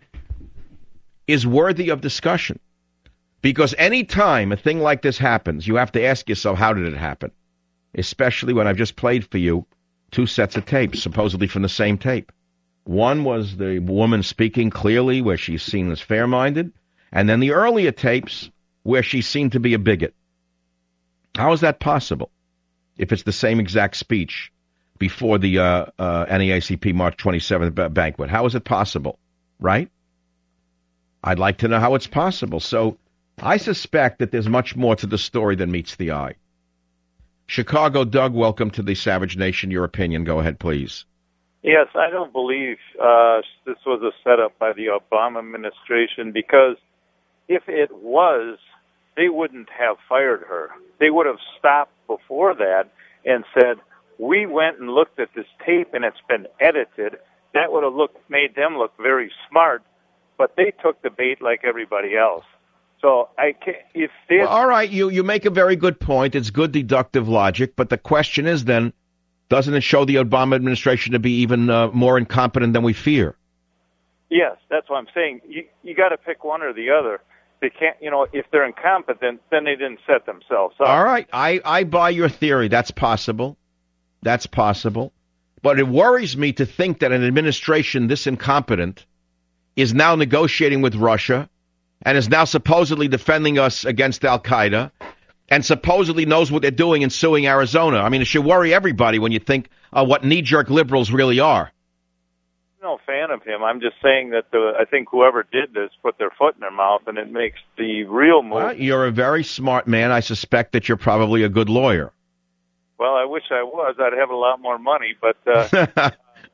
is worthy of discussion. Because any time a thing like this happens, you have to ask yourself, how did it happen? Especially when I've just played for you two sets of tapes, supposedly from the same tape. One was the woman speaking clearly, where she's seen as fair-minded, and then the earlier tapes where she seemed to be a bigot. How is that possible? If it's the same exact speech before the uh, uh, N double A C P March twenty-seventh b- banquet. How is it possible, right? I'd like to know how it's possible. So I suspect that there's much more to the story than meets the eye. Chicago Doug, welcome to the Savage Nation. Your opinion. Go ahead, please. Yes, I don't believe uh, this was a setup by the Obama administration, because if it was, they wouldn't have fired her. They would have stopped before that and said, we went and looked at this tape and it's been edited. That would have looked, made them look very smart, but they took the bait like everybody else. So I can't, if they... Well, all right, you, you make a very good point. It's good deductive logic, but the question is then, doesn't it show the Obama administration to be even uh, more incompetent than we fear? Yes, that's what I'm saying. You, you got to pick one or the other. They can't, you know, if they're incompetent, then they didn't set themselves up. All right, I, I buy your theory. That's possible. That's possible. But it worries me to think that an administration this incompetent is now negotiating with Russia and is now supposedly defending us against Al-Qaeda and supposedly knows what they're doing in suing Arizona. I mean, it should worry everybody when you think uh, what knee-jerk liberals really are. no fan of him. I'm just saying that the, I think whoever did this put their foot in their mouth, and it makes the real move. Well, you're a very smart man. I suspect that you're probably a good lawyer. Well, I wish I was. I'd have a lot more money, but... Uh,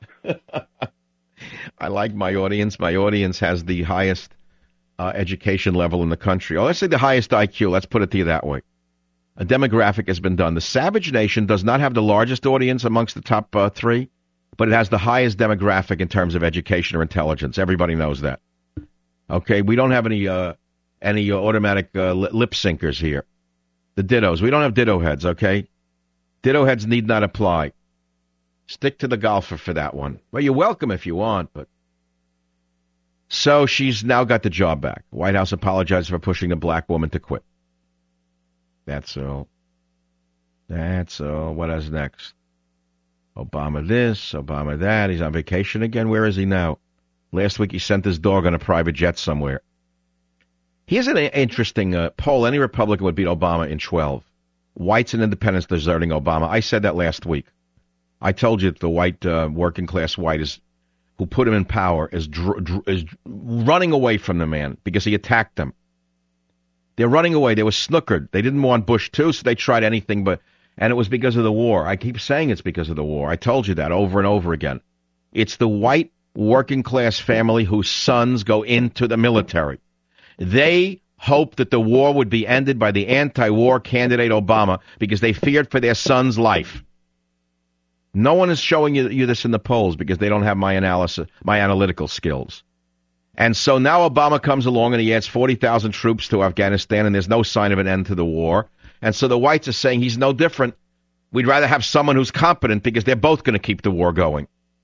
I like my audience. My audience has the highest uh, education level in the country. Oh, let's say the highest I Q. Let's put it to you that way. A demographic has been done. The Savage Nation does not have the largest audience amongst the top uh, three, but it has the highest demographic in terms of education or intelligence. Everybody knows that. Okay, we don't have any uh, any uh, automatic uh, lip syncers here. The dittos. We don't have ditto heads, okay? Ditto heads need not apply. Stick to the golfer for that one. Well, you're welcome if you want, but... So she's now got the job back. White House apologized for pushing a black woman to quit. That's all. That's all. What is next? Obama this, Obama that. He's on vacation again. Where is he now? Last week he sent his dog on a private jet somewhere. Here's an interesting uh, poll. Any Republican would beat Obama in twelve. Whites and independents deserting Obama. I said that last week. I told you that the white, uh, working class white is, who put him in power is dr- dr- is running away from the man because he attacked them. They're running away. They were snookered. They didn't want Bush too, so they tried anything but, and it was because of the war. I keep saying it's because of the war. I told you that over and over again. It's the white working class family whose sons go into the military. They hoped that the war would be ended by the anti-war candidate Obama because they feared for their son's life. No one is showing you, you this in the polls because they don't have my analysis, my analytical skills. And so now Obama comes along and he adds forty thousand troops to Afghanistan, and there's no sign of an end to the war. And so the whites are saying he's no different. We'd rather have someone who's competent because they're both going to keep the war going.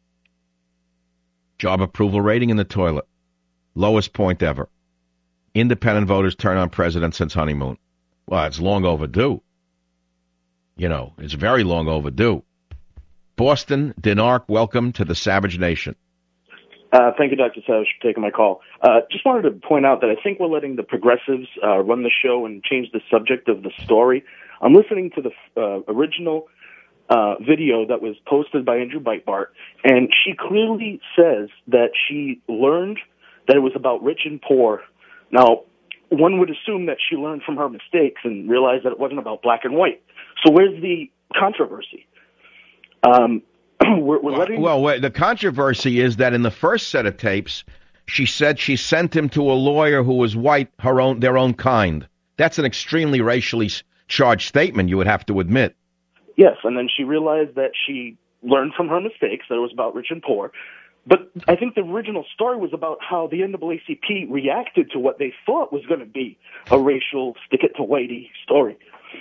Job approval rating in the toilet. Lowest point ever. Independent voters turn on president since honeymoon. Well, it's long overdue. You know, it's very long overdue. Boston, Dinark, welcome to the Savage Nation. Uh, thank you, Doctor Savage, for taking my call. Uh, just wanted to point out that I think we're letting the progressives uh, run the show and change the subject of the story. I'm listening to the uh, original uh, video that was posted by Andrew Breitbart, and she clearly says that she learned that it was about rich and poor. Now, one would assume that she learned from her mistakes and realized that it wasn't about black and white. So where's the controversy? Um, we're, we're letting well, well, the controversy is that in the first set of tapes, she said she sent him to a lawyer who was white, her own, their own kind. That's an extremely racially charged statement, you would have to admit. Yes, and then she realized that she learned from her mistakes, that it was about rich and poor. But I think the original story was about how the N double A C P reacted to what they thought was going to be a racial stick-it-to-whitey story.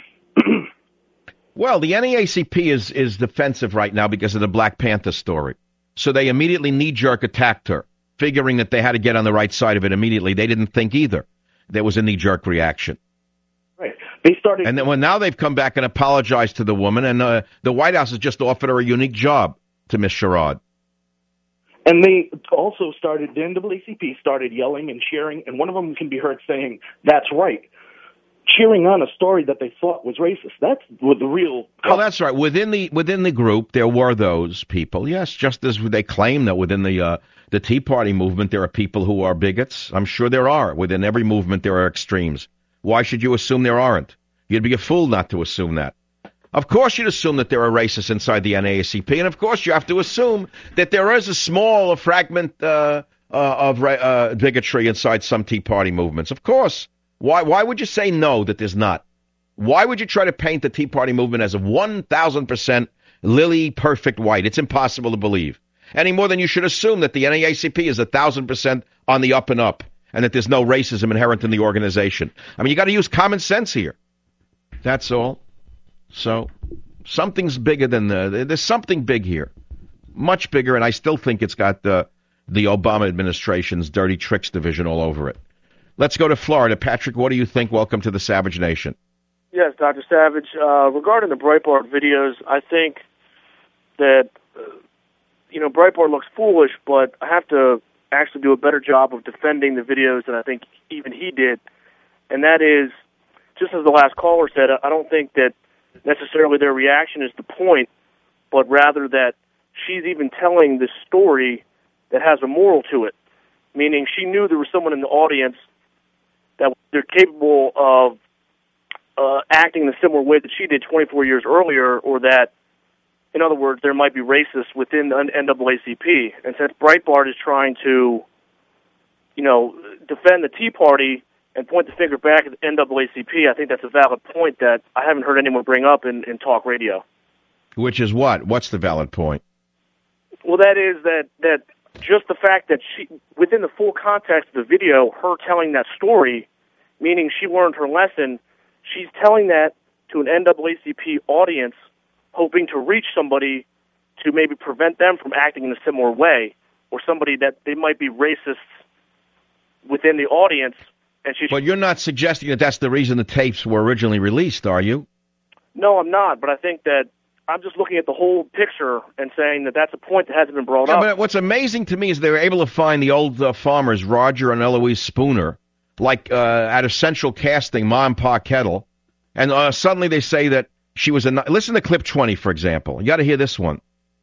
Well, the N double A C P is, is defensive right now because of the Black Panther story. So they immediately knee-jerk attacked her, figuring that they had to get on the right side of it immediately. They didn't think either. There was a knee-jerk reaction. Right. They started, and then well, now they've come back and apologized to the woman, and uh, the White House has just offered her a unique job to Miss Sherrod. And they also started, the N double A C P started yelling and cheering, and one of them can be heard saying, "That's right," cheering on a story that they thought was racist. That's the real... Well, that's right. Within the within the group, there were those people, yes, just as they claim that within the uh, the Tea Party movement, there are people who are bigots. I'm sure there are. Within every movement, there are extremes. Why should you assume there aren't? You'd be a fool not to assume that. Of course you'd assume that there are racists inside the N double A C P, and of course you have to assume that there is a small fragment uh, uh, of uh, bigotry inside some Tea Party movements. Of course. Why Why would you say no, that there's not? Why would you try to paint the Tea Party movement as a one thousand percent lily perfect white? It's impossible to believe. Any more than you should assume that the N double A C P is one thousand percent on the up and up, and that there's no racism inherent in the organization. I mean, you got to use common sense here. That's all. So, something's bigger than the, there's something big here. Much bigger, and I still think it's got the, the Obama administration's dirty tricks division all over it. Let's go to Florida. Patrick, what do you think? Welcome to the Savage Nation. Yes, Doctor Savage. Uh, regarding the Breitbart videos, I think that, uh, you know, Breitbart looks foolish, but I have to actually do a better job of defending the videos than I think even he did. And that is, just as the last caller said, I don't think that necessarily their reaction is the point, but rather that she's even telling this story that has a moral to it, meaning she knew there was someone in the audience that they're capable of uh, acting in a similar way that she did twenty-four years earlier, or that, in other words, there might be racists within the N double A C P. And since Breitbart is trying to, you know, defend the Tea Party and point the finger back at the N double A C P, I think that's a valid point that I haven't heard anyone bring up in, in talk radio. Which is what? What's the valid point? Well, that is that, that just the fact that she, within the full context of the video, her telling that story, meaning she learned her lesson, she's telling that to an N double A C P audience, hoping to reach somebody to maybe prevent them from acting in a similar way, or somebody that they might be racists within the audience. And she. But you're not suggesting that that's the reason the tapes were originally released, are you? No, I'm not. But I think that I'm just looking at the whole picture and saying that that's a point that hasn't been brought yeah, up. But what's amazing to me is they were able to find the old uh, farmers, Roger and Eloise Spooner, like uh, at a central casting, Ma and Pa Kettle, and uh, suddenly they say that she was a. Listen to clip twenty, for example. You got to hear this one.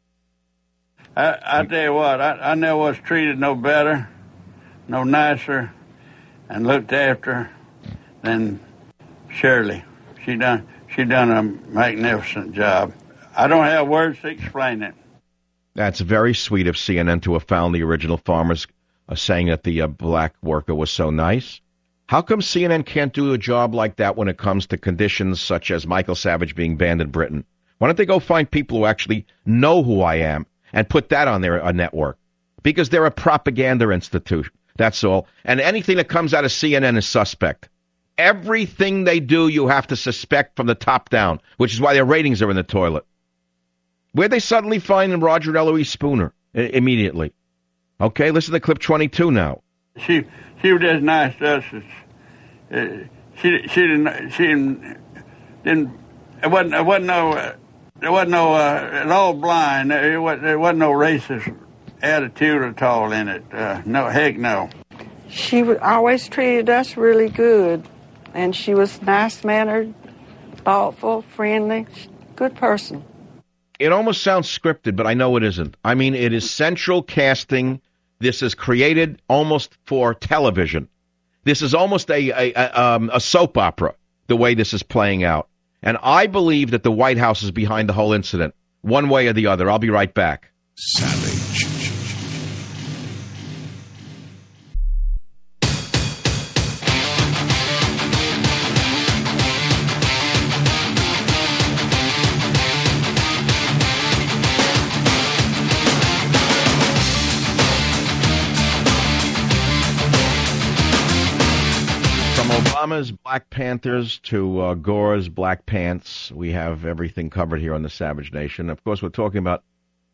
I, I tell you what, I, I never was treated no better, no nicer, and looked after than Shirley. She done she done a magnificent job. I don't have words to explain it. That's very sweet of C N N to have found the original farmers uh, saying that the uh, black worker was so nice. How come C N N can't do a job like that when it comes to conditions such as Michael Savage being banned in Britain? Why don't they go find people who actually know who I am and put that on their uh, network? Because they're a propaganda institution. That's all. And anything that comes out of C N N is suspect. Everything they do, you have to suspect from the top down, which is why their ratings are in the toilet. Where'd they suddenly find Roger and Eloise Spooner I- immediately? Okay, listen to clip twenty-two now. She she was just nice to us. Uh, she she didn't she didn't, didn't it wasn't it wasn't no uh, there wasn't no uh, at all blind. There wasn't, there wasn't no racist attitude at all in it. Uh, no, heck no. She always treated us really good, and she was nice-mannered, thoughtful, friendly, good person. It almost sounds scripted, but I know it isn't. I mean, it is central casting. This is created almost for television. This is almost a, a, a, um, a soap opera, the way this is playing out. And I believe that the White House is behind the whole incident, one way or the other. I'll be right back. Savage. Obama's Black Panthers to uh, Gore's Black Pants. We have everything covered here on the Savage Nation. Of course, we're talking about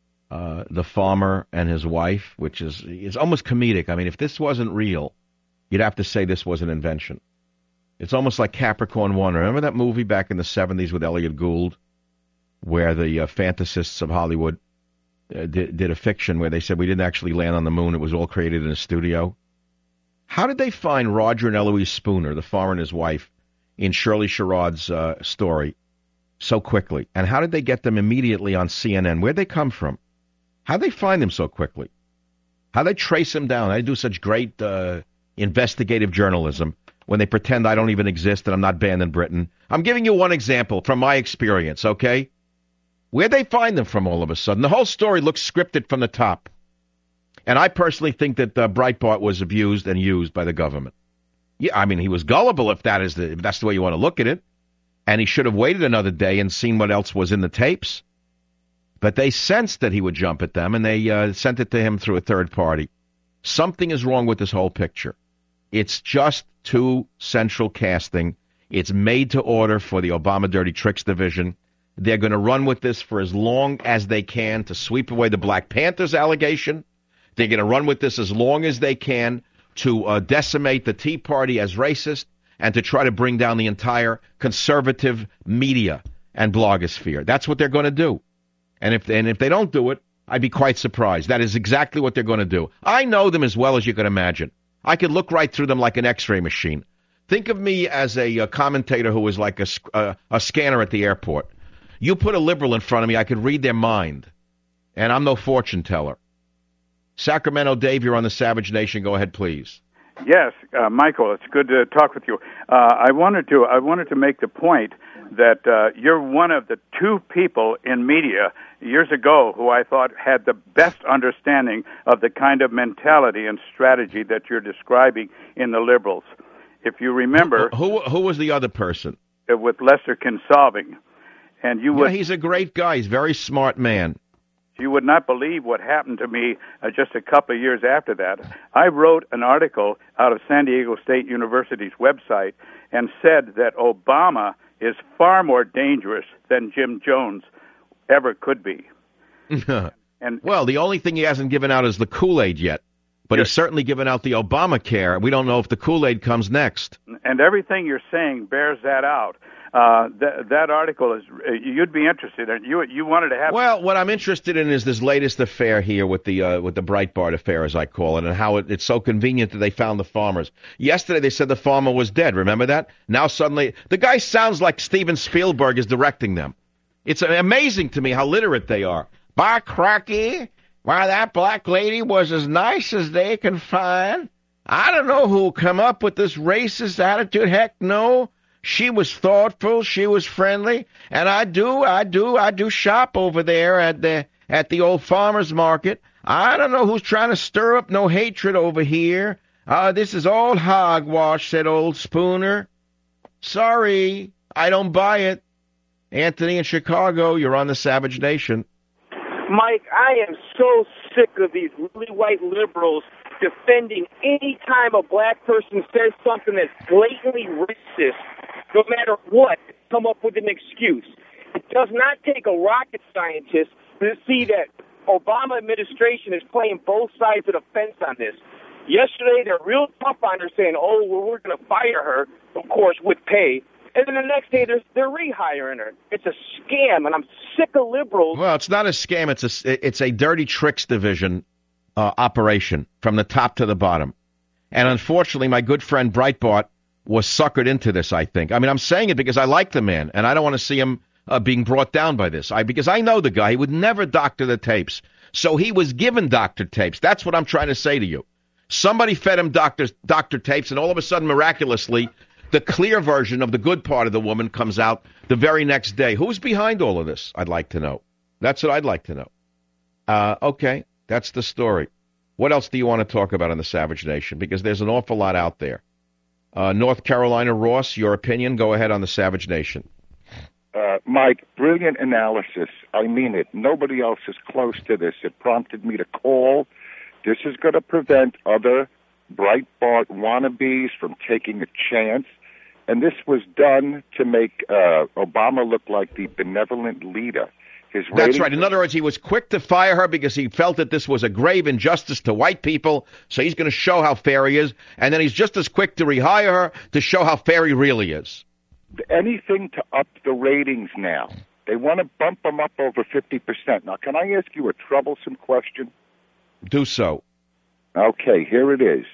uh, the farmer and his wife, which is is almost comedic. I mean, if this wasn't real, you'd have to say this was an invention. It's almost like Capricorn One. Remember that movie back in the seventies with Elliot Gould, where the uh, fantasists of Hollywood uh, did, did a fiction where they said we didn't actually land on the moon. It was all created in a studio. How did they find Roger and Eloise Spooner, the farmer and his wife, in Shirley Sherrod's uh, story so quickly? And how did they get them immediately on C N N? Where'd they come from? How'd they find them so quickly? How'd they trace them down? They do such great uh, investigative journalism when they pretend I don't even exist and I'm not banned in Britain. I'm giving you one example from my experience, okay? Where'd they find them from all of a sudden? The whole story looks scripted from the top. And I personally think that uh, Breitbart was abused and used by the government. Yeah, I mean, he was gullible if that is the if that's the way you want to look at it. And he should have waited another day and seen what else was in the tapes. But they sensed that he would jump at them, and they uh, sent it to him through a third party. Something is wrong with this whole picture. It's just too central casting. It's made to order for the Obama Dirty Tricks division. They're going to run with this for as long as they can to sweep away the Black Panthers allegation. They're going to run with this as long as they can to uh, decimate the Tea Party as racist and to try to bring down the entire conservative media and blogosphere. That's what they're going to do. And if, and if they don't do it, I'd be quite surprised. That is exactly what they're going to do. I know them as well as you can imagine. I could look right through them like an X-ray machine. Think of me as a, a commentator who is like a, a, a scanner at the airport. You put a liberal in front of me, I could read their mind. And I'm no fortune teller. Sacramento Dave, you're on the Savage Nation. Go ahead, please. Yes, uh, Michael, it's good to talk with you. Uh, I wanted to I wanted to make the point that uh, you're one of the two people in media years ago who I thought had the best understanding of the kind of mentality and strategy that you're describing in the liberals. If you remember, who who, who was the other person? Uh, with Lester Kinsolving, and you would yeah, he's a great guy. He's a very smart man. You would not believe what happened to me uh, just a couple of years after that. I wrote an article out of San Diego State University's website and said that Obama is far more dangerous than Jim Jones ever could be. And well, the only thing he hasn't given out is the Kool-Aid yet, but yes. He's certainly given out the Obamacare. We don't know if the Kool-Aid comes next. And everything you're saying bears that out. Uh, th- that article is, uh, you'd be interested in. You you wanted to have. Well, what I'm interested in is this latest affair here with the uh, with the Breitbart affair, as I call it, and how it, it's so convenient that they found the farmers. Yesterday they said the farmer was dead. Remember that? Now suddenly the guy sounds like Steven Spielberg is directing them. It's amazing to me how literate they are. By cracky, why that black lady was as nice as they can find. I don't know who come up with this racist attitude. Heck no. She was thoughtful, she was friendly, and I do, I do, I do shop over there at the at the old farmer's market. I don't know who's trying to stir up no hatred over here. Uh, this is all hogwash, said old Spooner. Sorry, I don't buy it. Anthony in Chicago, you're on the Savage Nation. Mike, I am so sick of these really white liberals defending any time a black person says something that's blatantly racist. No matter what, come up with an excuse. It does not take a rocket scientist to see that Obama administration is playing both sides of the fence on this. Yesterday, they're real tough on her, saying, oh, well, we're going to fire her, of course, with pay. And then the next day, they're, they're rehiring her. It's a scam, and I'm sick of liberals. Well, it's not a scam. It's a, it's a dirty tricks division uh, operation from the top to the bottom. And unfortunately, my good friend Breitbart was suckered into this, I think. I mean, I'm saying it because I like the man, and I don't want to see him uh, being brought down by this. I Because I know the guy. He would never doctor the tapes. So he was given doctored tapes. That's what I'm trying to say to you. Somebody fed him doctor, doctor tapes, and all of a sudden, miraculously, the clear version of the good part of the woman comes out the very next day. Who's behind all of this? I'd like to know. That's what I'd like to know. Uh, okay, that's the story. What else do you want to talk about in the Savage Nation? Because there's an awful lot out there. Uh, North Carolina, Ross, your opinion. Go ahead on the Savage Nation. Uh, Mike, brilliant analysis. I mean it. Nobody else is close to this. It prompted me to call. This is going to prevent other Breitbart wannabes from taking a chance. And this was done to make uh, Obama look like the benevolent leader. His That's right. In other words, he was quick to fire her because he felt that this was a grave injustice to white people, so he's going to show how fair he is, and then he's just as quick to rehire her to show how fair he really is. Anything to up the ratings now. They want to bump them up over fifty percent. Now, can I ask you a troublesome question? Do so. Okay, here it is.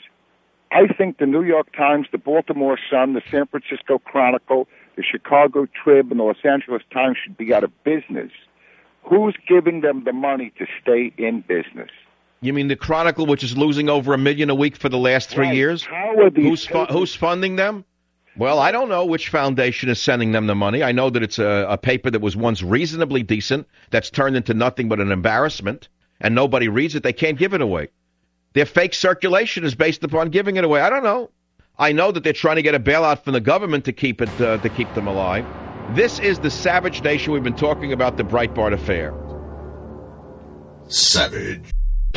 I think the New York Times, the Baltimore Sun, the San Francisco Chronicle, the Chicago Trib, and the Los Angeles Times should be out of business. Who's giving them the money to stay in business? You mean the Chronicle, which is losing over a million a week for the last three right. years? How are these who's, fu- who's funding them? Well, I don't know which foundation is sending them the money. I know that it's a, a paper that was once reasonably decent that's turned into nothing but an embarrassment, and nobody reads it. They can't give it away. Their fake circulation is based upon giving it away. I don't know. I know that they're trying to get a bailout from the government to keep it uh, to keep them alive. This is the Savage Nation. We've been talking about the Breitbart affair. Savage.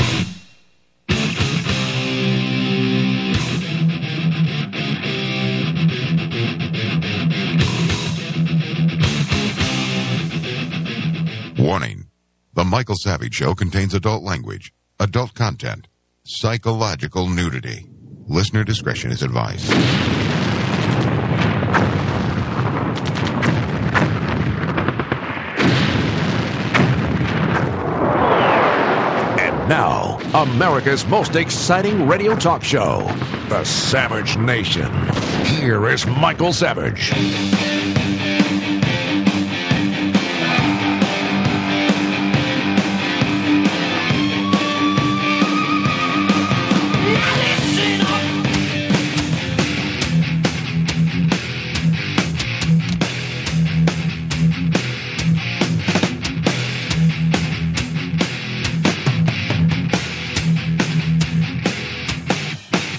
Warning. The Michael Savage Show contains adult language, adult content, psychological nudity. Listener discretion is advised. And now, America's most exciting radio talk show, The Savage Nation. Here is Michael Savage.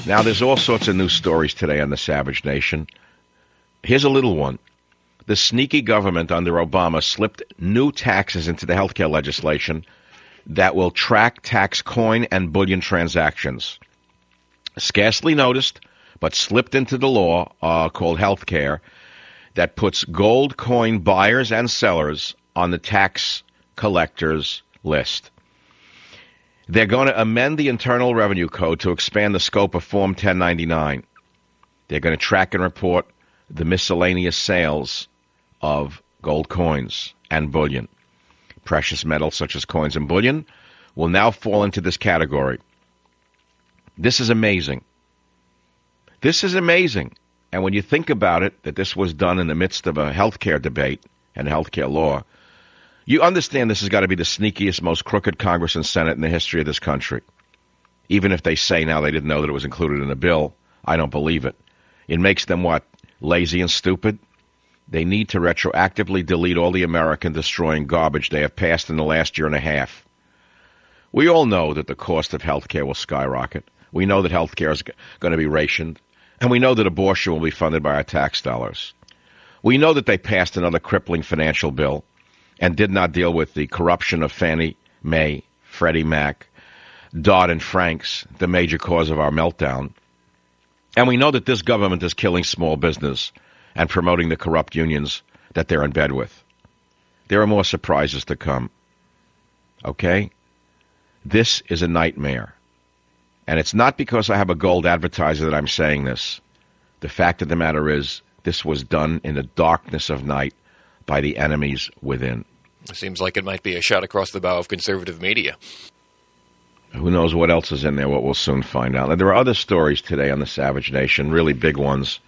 Now, there's all sorts of news stories today on the Savage Nation. Here's a little one. The sneaky government under Obama slipped new taxes into the healthcare legislation that will track tax coin and bullion transactions. Scarcely noticed, but slipped into the law uh, called healthcare that puts gold coin buyers and sellers on the tax collectors list. They're going to amend the Internal Revenue Code to expand the scope of Form ten ninety-nine. They're going to track and report the miscellaneous sales of gold coins and bullion. Precious metals such as coins and bullion will now fall into this category. This is amazing. This is amazing. And when you think about it, that this was done in the midst of a healthcare debate and healthcare law, you understand this has got to be the sneakiest, most crooked Congress and Senate in the history of this country. Even if they say now they didn't know that it was included in the bill, I don't believe it. It makes them what? Lazy and stupid? They need to retroactively delete all the American-destroying garbage they have passed in the last year and a half. We all know that the cost of health care will skyrocket. We know that health care is going to be rationed. And we know that abortion will be funded by our tax dollars. We know that they passed another crippling financial bill and did not deal with the corruption of Fannie Mae, Freddie Mac, Dodd and Franks, the major cause of our meltdown. And we know that this government is killing small business and promoting the corrupt unions that they're in bed with. There are more surprises to come. Okay? This is a nightmare. And it's not because I have a gold advertiser that I'm saying this. The fact of the matter is, this was done in the darkness of night by the enemies within. It seems like it might be a shot across the bow of conservative media. Who knows what else is in there, what we'll soon find out. And there are other stories today on the Savage Nation, really big ones.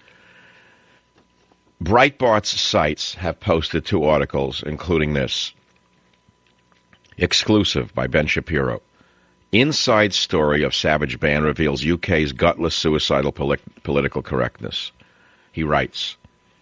Breitbart's sites have posted two articles, including this. Exclusive by Ben Shapiro. Inside story of Savage ban reveals U K's gutless suicidal polit- political correctness. He writes,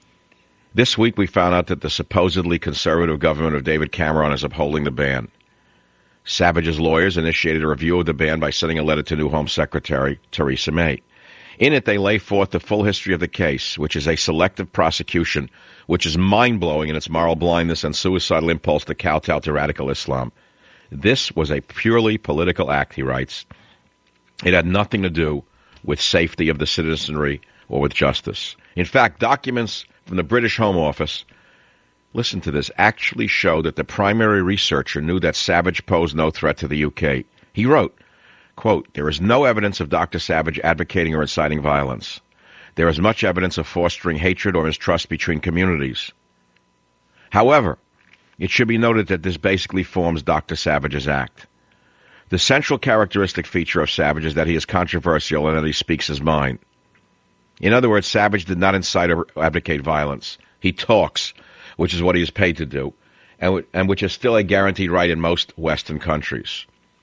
this week we found out that the supposedly conservative government of David Cameron is upholding the ban. Savage's lawyers initiated a review of the ban by sending a letter to new Home Secretary Theresa May. In it, they lay forth the full history of the case, which is a selective prosecution, which is mind-blowing in its moral blindness and suicidal impulse to kowtow to radical Islam. This was a purely political act, he writes. It had nothing to do with safety of the citizenry or with justice. In fact, documents from the British Home Office, listen to this, actually show that the primary researcher knew that Savage posed no threat to the U K. He wrote, quote, there is no evidence of Doctor Savage advocating or inciting violence. There is much evidence of fostering hatred or mistrust between communities. However, it should be noted that this basically forms Doctor Savage's act. The central characteristic feature of Savage is that he is controversial and that he speaks his mind. In other words, Savage did not incite or advocate violence. He talks, which is what he is paid to do, and, and which is still a guaranteed right in most Western countries.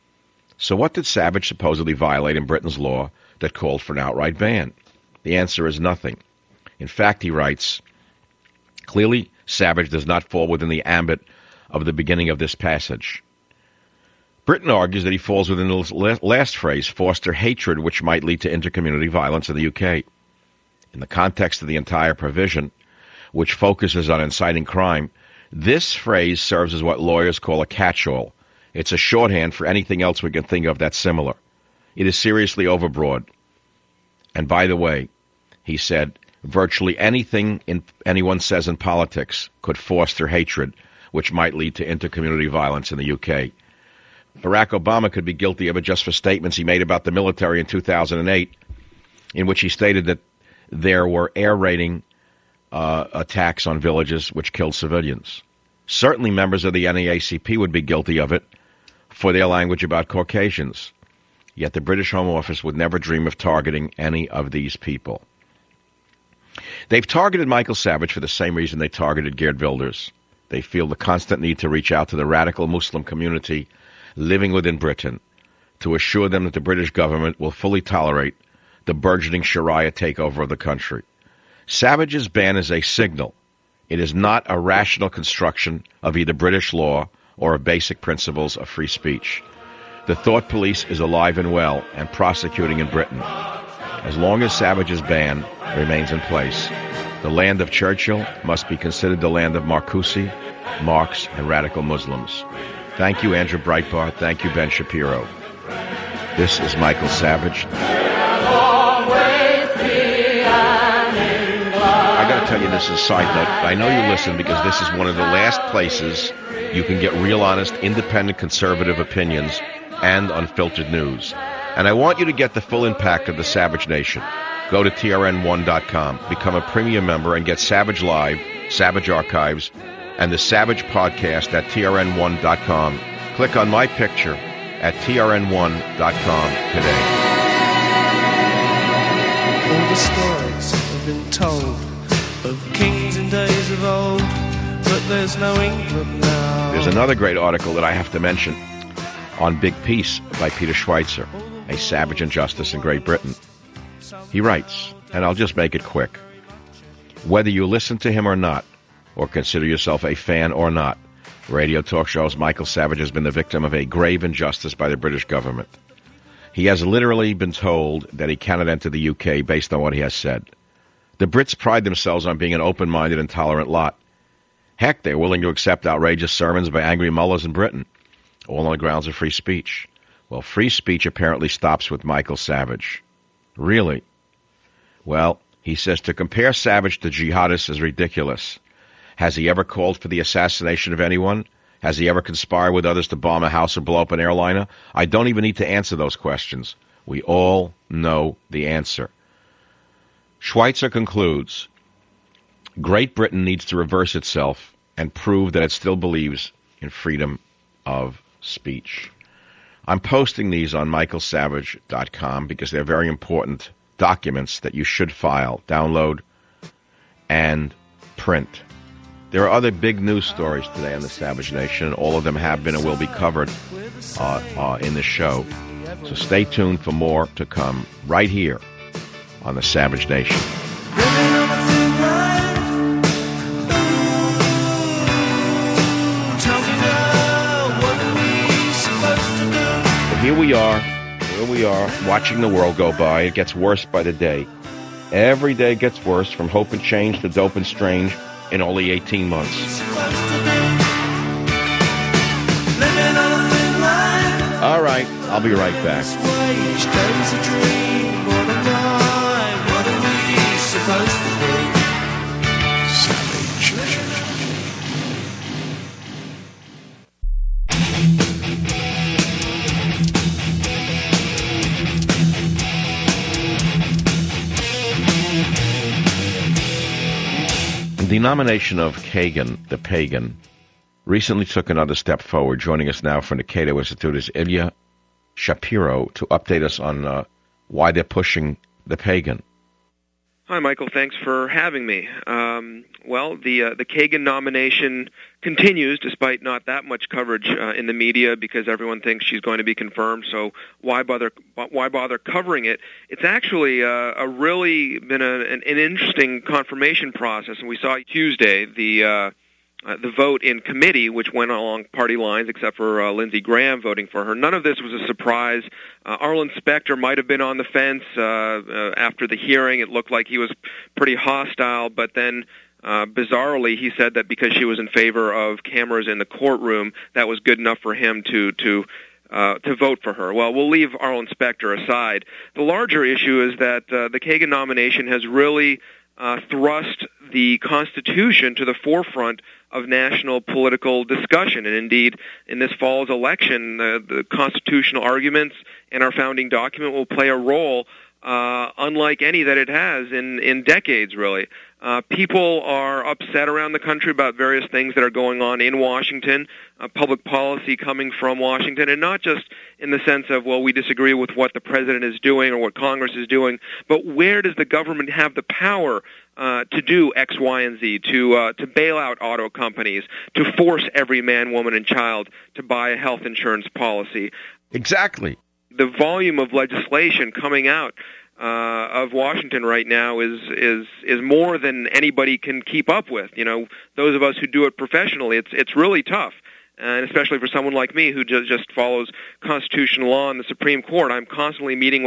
So what did Savage supposedly violate in Britain's law that called for an outright ban? The answer is nothing. In fact, he writes, clearly, Savage does not fall within the ambit of the beginning of this passage. Britain argues that he falls within the last phrase, foster hatred which might lead to intercommunity violence in the U K. In the context of the entire provision, which focuses on inciting crime, this phrase serves as what lawyers call a catch-all. It's a shorthand for anything else we can think of that's similar. It is seriously overbroad. And by the way, he said, virtually anything in, anyone says in politics could foster hatred, which might lead to intercommunity violence in the U K. Barack Obama could be guilty of it just for statements he made about the military in two thousand eight, in which he stated that there were air raiding uh, attacks on villages which killed civilians. Certainly members of the N double A C P would be guilty of it for their language about Caucasians. Yet the British Home Office would never dream of targeting any of these people. They've targeted Michael Savage for the same reason they targeted Geert Wilders. They feel the constant need to reach out to the radical Muslim community living within Britain to assure them that the British government will fully tolerate the burgeoning Sharia takeover of the country. Savage's ban is a signal. It is not a rational construction of either British law or of basic principles of free speech. The thought police is alive and well and prosecuting in Britain. As long as Savage's ban remains in place, the land of Churchill must be considered the land of Marcuse, Marx, and radical Muslims. Thank you, Andrew Breitbart. Thank you, Ben Shapiro. This is Michael Savage. I got to tell you this as a side note. I know you listen because this is one of the last places you can get real, honest, independent, conservative opinions and unfiltered news. And I want you to get the full impact of the Savage Nation. Go to T R N one dot com, become a premium member, and get Savage Live, Savage Archives, and the Savage Podcast at T R N one dot com. Click on my picture at T R N one dot com today. All the stories have been told of kings in days of old, but there's no England now. There's another great article that I have to mention on Big Peace by Peter Schweitzer, A Savage Injustice in Great Britain. He writes, and I'll just make it quick, whether you listen to him or not, or consider yourself a fan or not, radio talk shows Michael Savage has been the victim of a grave injustice by the British government. He has literally been told that he cannot enter the U K based on what he has said. The Brits pride themselves on being an open-minded and tolerant lot. Heck, they're willing to accept outrageous sermons by angry mullahs in Britain, all on the grounds of free speech. Well, free speech apparently stops with Michael Savage. Really? Well, he says to compare Savage to jihadists is ridiculous. Has he ever called for the assassination of anyone? Has he ever conspired with others to bomb a house or blow up an airliner? I don't even need to answer those questions. We all know the answer. Schweitzer concludes, Great Britain needs to reverse itself and prove that it still believes in freedom of speech. I'm posting these on michael savage dot com because they're very important documents that you should file, download, and print. There are other big news stories today on the Savage Nation, and all of them have been and will be covered uh, uh, in the show. So stay tuned for more to come right here on the Savage Nation. But here we are, here we are, watching the world go by. It gets worse by the day. Every day gets worse, from Hope and Change to Dope and Strange in only eighteen months. All right, I'll be right back. The nomination of Kagan, the pagan, recently took another step forward. Joining us now from the Cato Institute is Ilya Shapiro to update us on uh, why they're pushing the pagan. Hi, Michael. Thanks for having me. Um, well, the uh, the Kagan nomination continues despite not that much coverage uh, in the media because everyone thinks she's going to be confirmed. So why bother? Why bother covering it? It's actually uh, a really been a, an, an interesting confirmation process, and we saw Tuesday the. Uh, Uh, the vote in committee, which went along party lines, except for uh, Lindsey Graham voting for her. None of this was a surprise. Uh, Arlen Specter might have been on the fence uh, uh, after the hearing. It looked like he was pretty hostile, but then uh, bizarrely he said that because she was in favor of cameras in the courtroom, that was good enough for him to to uh, to vote for her. Well, we'll leave Arlen Specter aside. The larger issue is that uh, the Kagan nomination has really uh, thrust the Constitution to the forefront of national political discussion. And indeed, in this fall's election, uh, the constitutional arguments in our founding document will play a role uh, unlike any that it has in, in decades, really. Uh, people are upset around the country about various things that are going on in Washington, uh, public policy coming from Washington, and not just in the sense of, well, we disagree with what the president is doing or what Congress is doing, but where does the government have the power uh, to do X, Y, and Z, to uh, to bail out auto companies, to force every man, woman, and child to buy a health insurance policy? Exactly. The volume of legislation coming out Uh, of Washington right now is is is more than anybody can keep up with. You know, those of us who do it professionally, it's it's really tough, and especially for someone like me who just just follows constitutional law and the Supreme Court. I'm constantly meeting with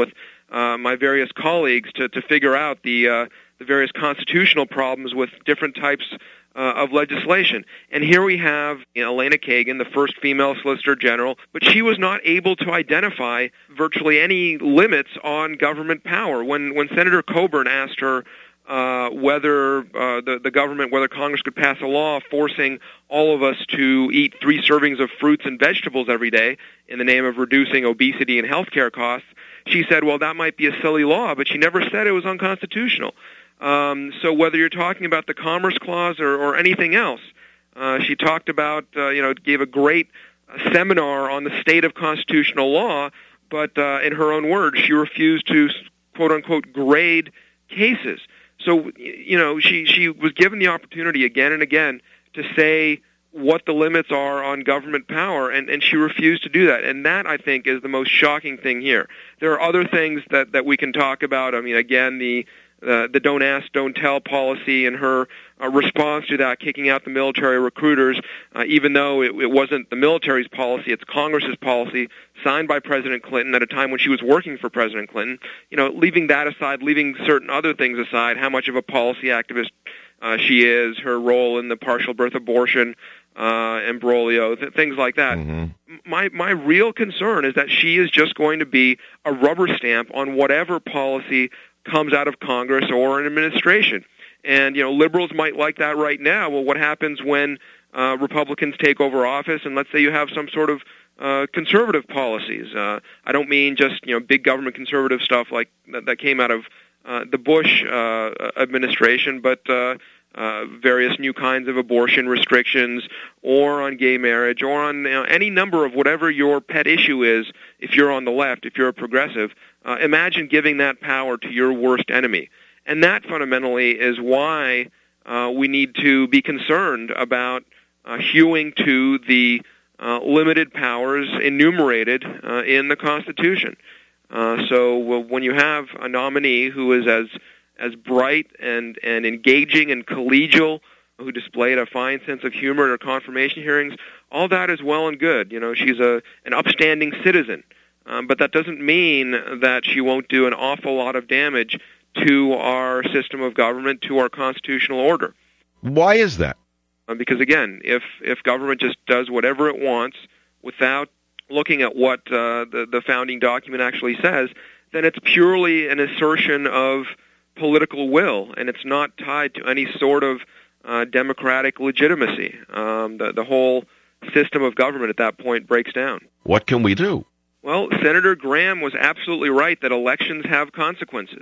uh, my various colleagues to, to figure out the uh, the various constitutional problems with different types uh, of legislation. And here we have you know, Elena Kagan, the first female Solicitor General, but she was not able to identify virtually any limits on government power. When when Senator Coburn asked her uh, whether uh, the, the government, whether Congress could pass a law forcing all of us to eat three servings of fruits and vegetables every day in the name of reducing obesity and health care costs, she said, well, that might be a silly law, but she never said it was unconstitutional. Um, so whether you're talking about the Commerce Clause or, or anything else, uh, she talked about, uh, you know, gave a great uh, seminar on the state of constitutional law, but uh, in her own words, she refused to, quote-unquote, grade cases. So, you know, she, she was given the opportunity again and again to say what the limits are on government power, and, and she refused to do that. And that, I think, is the most shocking thing here. There are other things that, that we can talk about. I mean, again, the uh, the don't ask, don't tell policy and her uh, response to that, kicking out the military recruiters, uh, even though it, it wasn't the military's policy, it's Congress's policy, signed by President Clinton at a time when she was working for President Clinton. You know, leaving that aside, leaving certain other things aside, how much of a policy activist uh, she is, her role in the partial birth abortion uh, imbroglio, th- things like that. Mm-hmm. My my real concern is that she is just going to be a rubber stamp on whatever policy comes out of Congress or an administration. And, you know, liberals might like that right now. Well, what happens when uh, Republicans take over office and let's say you have some sort of uh, conservative policies? Uh, I don't mean just, you know, big government conservative stuff like that, that came out of uh, the Bush uh, administration, but uh, uh, various new kinds of abortion restrictions or on gay marriage or on you know, any number of whatever your pet issue is if you're on the left, if you're a progressive. Uh, imagine giving that power to your worst enemy. And that fundamentally is why uh, we need to be concerned about uh, hewing to the uh, limited powers enumerated uh, in the Constitution. Uh, so well, when you have a nominee who is as as bright and, and engaging and collegial, who displayed a fine sense of humor at her confirmation hearings, all that is well and good. You know, she's a an upstanding citizen. Um, but that doesn't mean that she won't do an awful lot of damage to our system of government, to our constitutional order. Why is that? Uh, because, again, if, if government just does whatever it wants without looking at what uh, the, the founding document actually says, then it's purely an assertion of political will, and it's not tied to any sort of uh, democratic legitimacy. Um, the, the whole system of government at that point breaks down. What can we do? Well, Senator Graham was absolutely right that elections have consequences.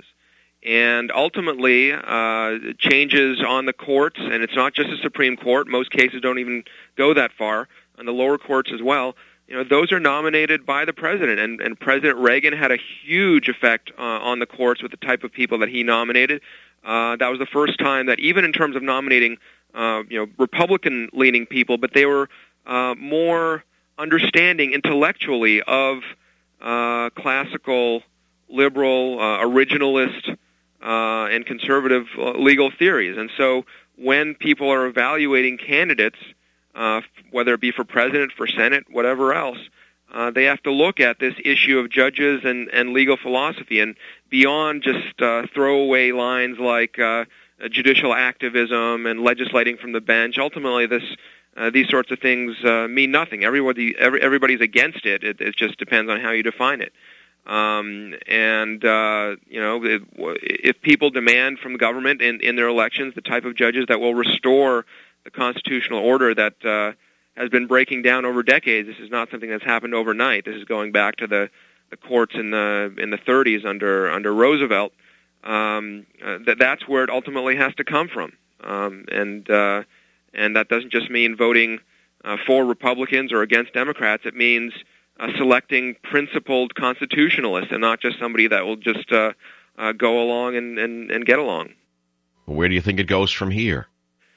And ultimately, uh, changes on the courts, and it's not just the Supreme Court, most cases don't even go that far, and the lower courts as well, you know, those are nominated by the president, and, and President Reagan had a huge effect uh, on the courts with the type of people that he nominated. Uh, that was the first time that even in terms of nominating, uh, you know, Republican-leaning people, but they were uh, more understanding intellectually of uh, classical, liberal, uh, originalist, uh, and conservative uh, legal theories. And so when people are evaluating candidates, uh, whether it be for president, for Senate, whatever else, uh, they have to look at this issue of judges and, and legal philosophy, and beyond just uh, throwaway lines like uh, judicial activism and legislating from the bench. Ultimately, this Uh, these sorts of things uh, mean nothing. Everybody, every, everybody's against it. it. It just depends on how you define it. Um, and, uh, you know, it, if people demand from the government in, in their elections the type of judges that will restore the constitutional order that uh, has been breaking down over decades, this is not something that's happened overnight. This is going back to the, the courts in the in the thirties under under Roosevelt. Um, uh, that that's where it ultimately has to come from. Um, and uh, And that doesn't just mean voting uh, for Republicans or against Democrats. It means uh, selecting principled constitutionalists and not just somebody that will just uh, uh, go along and, and, and get along. Where do you think it goes from here?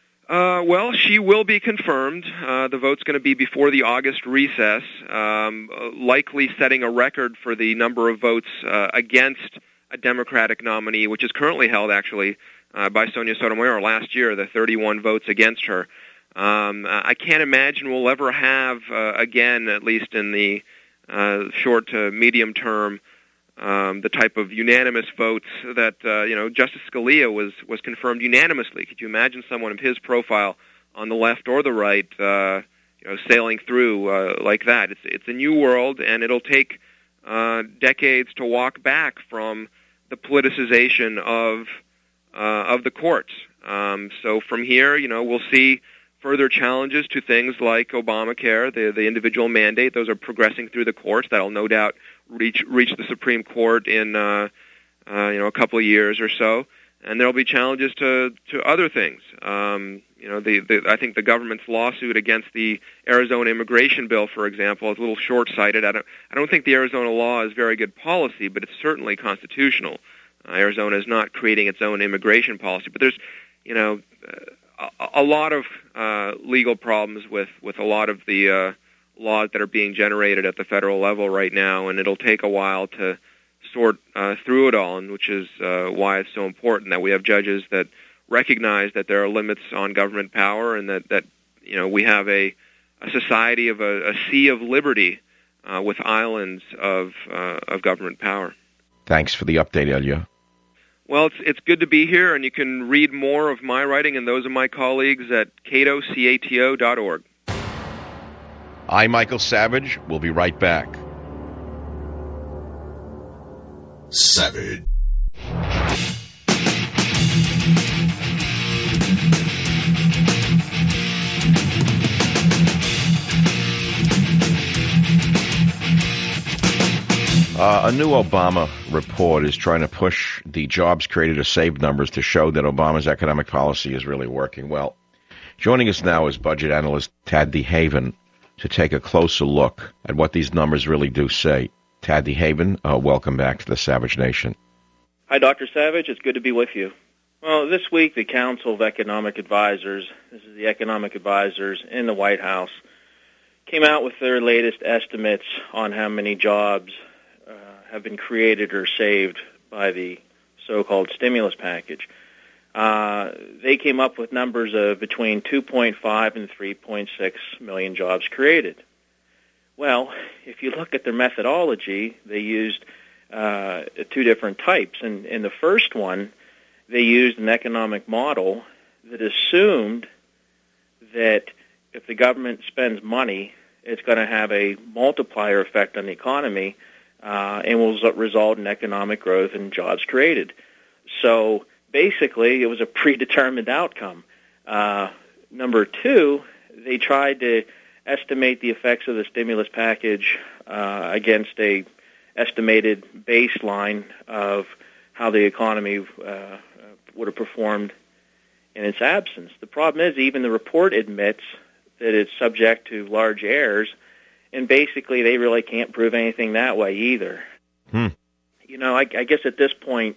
Uh, well, she will be confirmed. Uh, the vote's going to be before the August recess, um, likely setting a record for the number of votes uh, against a Democratic nominee, which is currently held, actually, Uh, by Sonia Sotomayor last year, the thirty-one votes against her. Um, I can't imagine we'll ever have, uh, again, at least in the uh, short to medium term, um, the type of unanimous votes that uh, you know Justice Scalia was was confirmed unanimously. Could you imagine someone of his profile on the left or the right, uh, you know, sailing through uh, like that? It's it's a new world, and it'll take uh, decades to walk back from the politicization of uh, of the courts. Um, so from here, you know, we'll see further challenges to things like Obamacare, the the individual mandate. Those are progressing through the courts. That'll no doubt reach reach the Supreme Court in uh, uh, you know a couple of years or so. And there'll be challenges to to other things. Um, you know, the, the I think the government's lawsuit against the Arizona immigration bill, for example, is a little short-sighted. I don't I don't think the Arizona law is very good policy, but it's certainly constitutional. Uh, Arizona is not creating its own immigration policy, but there's you know. Uh, a lot of uh, legal problems with, with a lot of the uh, laws that are being generated at the federal level right now, and it'll take a while to sort uh, through it all, and which is uh, why it's so important that we have judges that recognize that there are limits on government power, and that, that you know we have a, a society of a, a sea of liberty uh, with islands of uh, of government power. Thanks for the update, Ilya. Well, it's it's good to be here, and you can read more of my writing and those of my colleagues at cato, C A T O dot org. I'm Michael Savage. We'll be right back. Savage. Uh, a new Obama report is trying to push the jobs created or saved numbers to show that Obama's economic policy is really working well. Joining us now is budget analyst Tad DeHaven to take a closer look at what these numbers really do say. Tad DeHaven, uh, welcome back to the Savage Nation. Hi, Doctor Savage. It's good to be with you. Well, this week the Council of Economic Advisors, this is the economic advisors in the White House, came out with their latest estimates on how many jobs have been created or saved by the so-called stimulus package. Uh, they came up with numbers of between two point five and three point six million jobs created. Well, if you look at their methodology, they used uh, two different types. And in the first one, they used an economic model that assumed that if the government spends money, it's going to have a multiplier effect on the economy, Uh, and will result in economic growth and jobs created. So basically, it was a predetermined outcome. Uh, number two, they tried to estimate the effects of the stimulus package uh, against a estimated baseline of how the economy uh, would have performed in its absence. The problem is, even the report admits that it's subject to large errors, and basically, they really can't prove anything that way either. Hmm. You know, I, I guess at this point,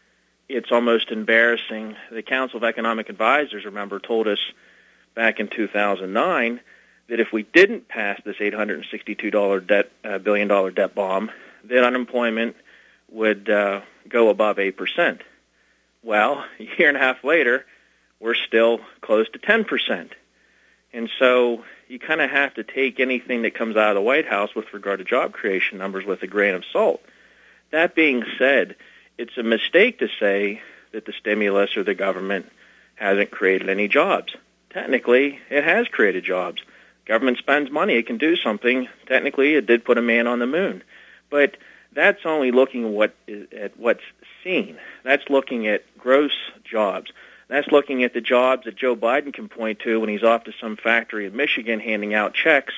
it's almost embarrassing. The Council of Economic Advisors, remember, told us back in two thousand nine that if we didn't pass this eight hundred sixty-two dollars debt, uh, billion dollar debt bomb, that unemployment would uh, go above eight percent. Well, a year and a half later, we're still close to ten percent. And so you kind of have to take anything that comes out of the White House with regard to job creation numbers with a grain of salt. That being said, it's a mistake to say that the stimulus or the government hasn't created any jobs. Technically, it has created jobs. Government spends money, it can do something. Technically, it did put a man on the moon. But that's only looking at, what is, at what's seen. That's looking at gross jobs. That's looking at the jobs that Joe Biden can point to when he's off to some factory in Michigan handing out checks,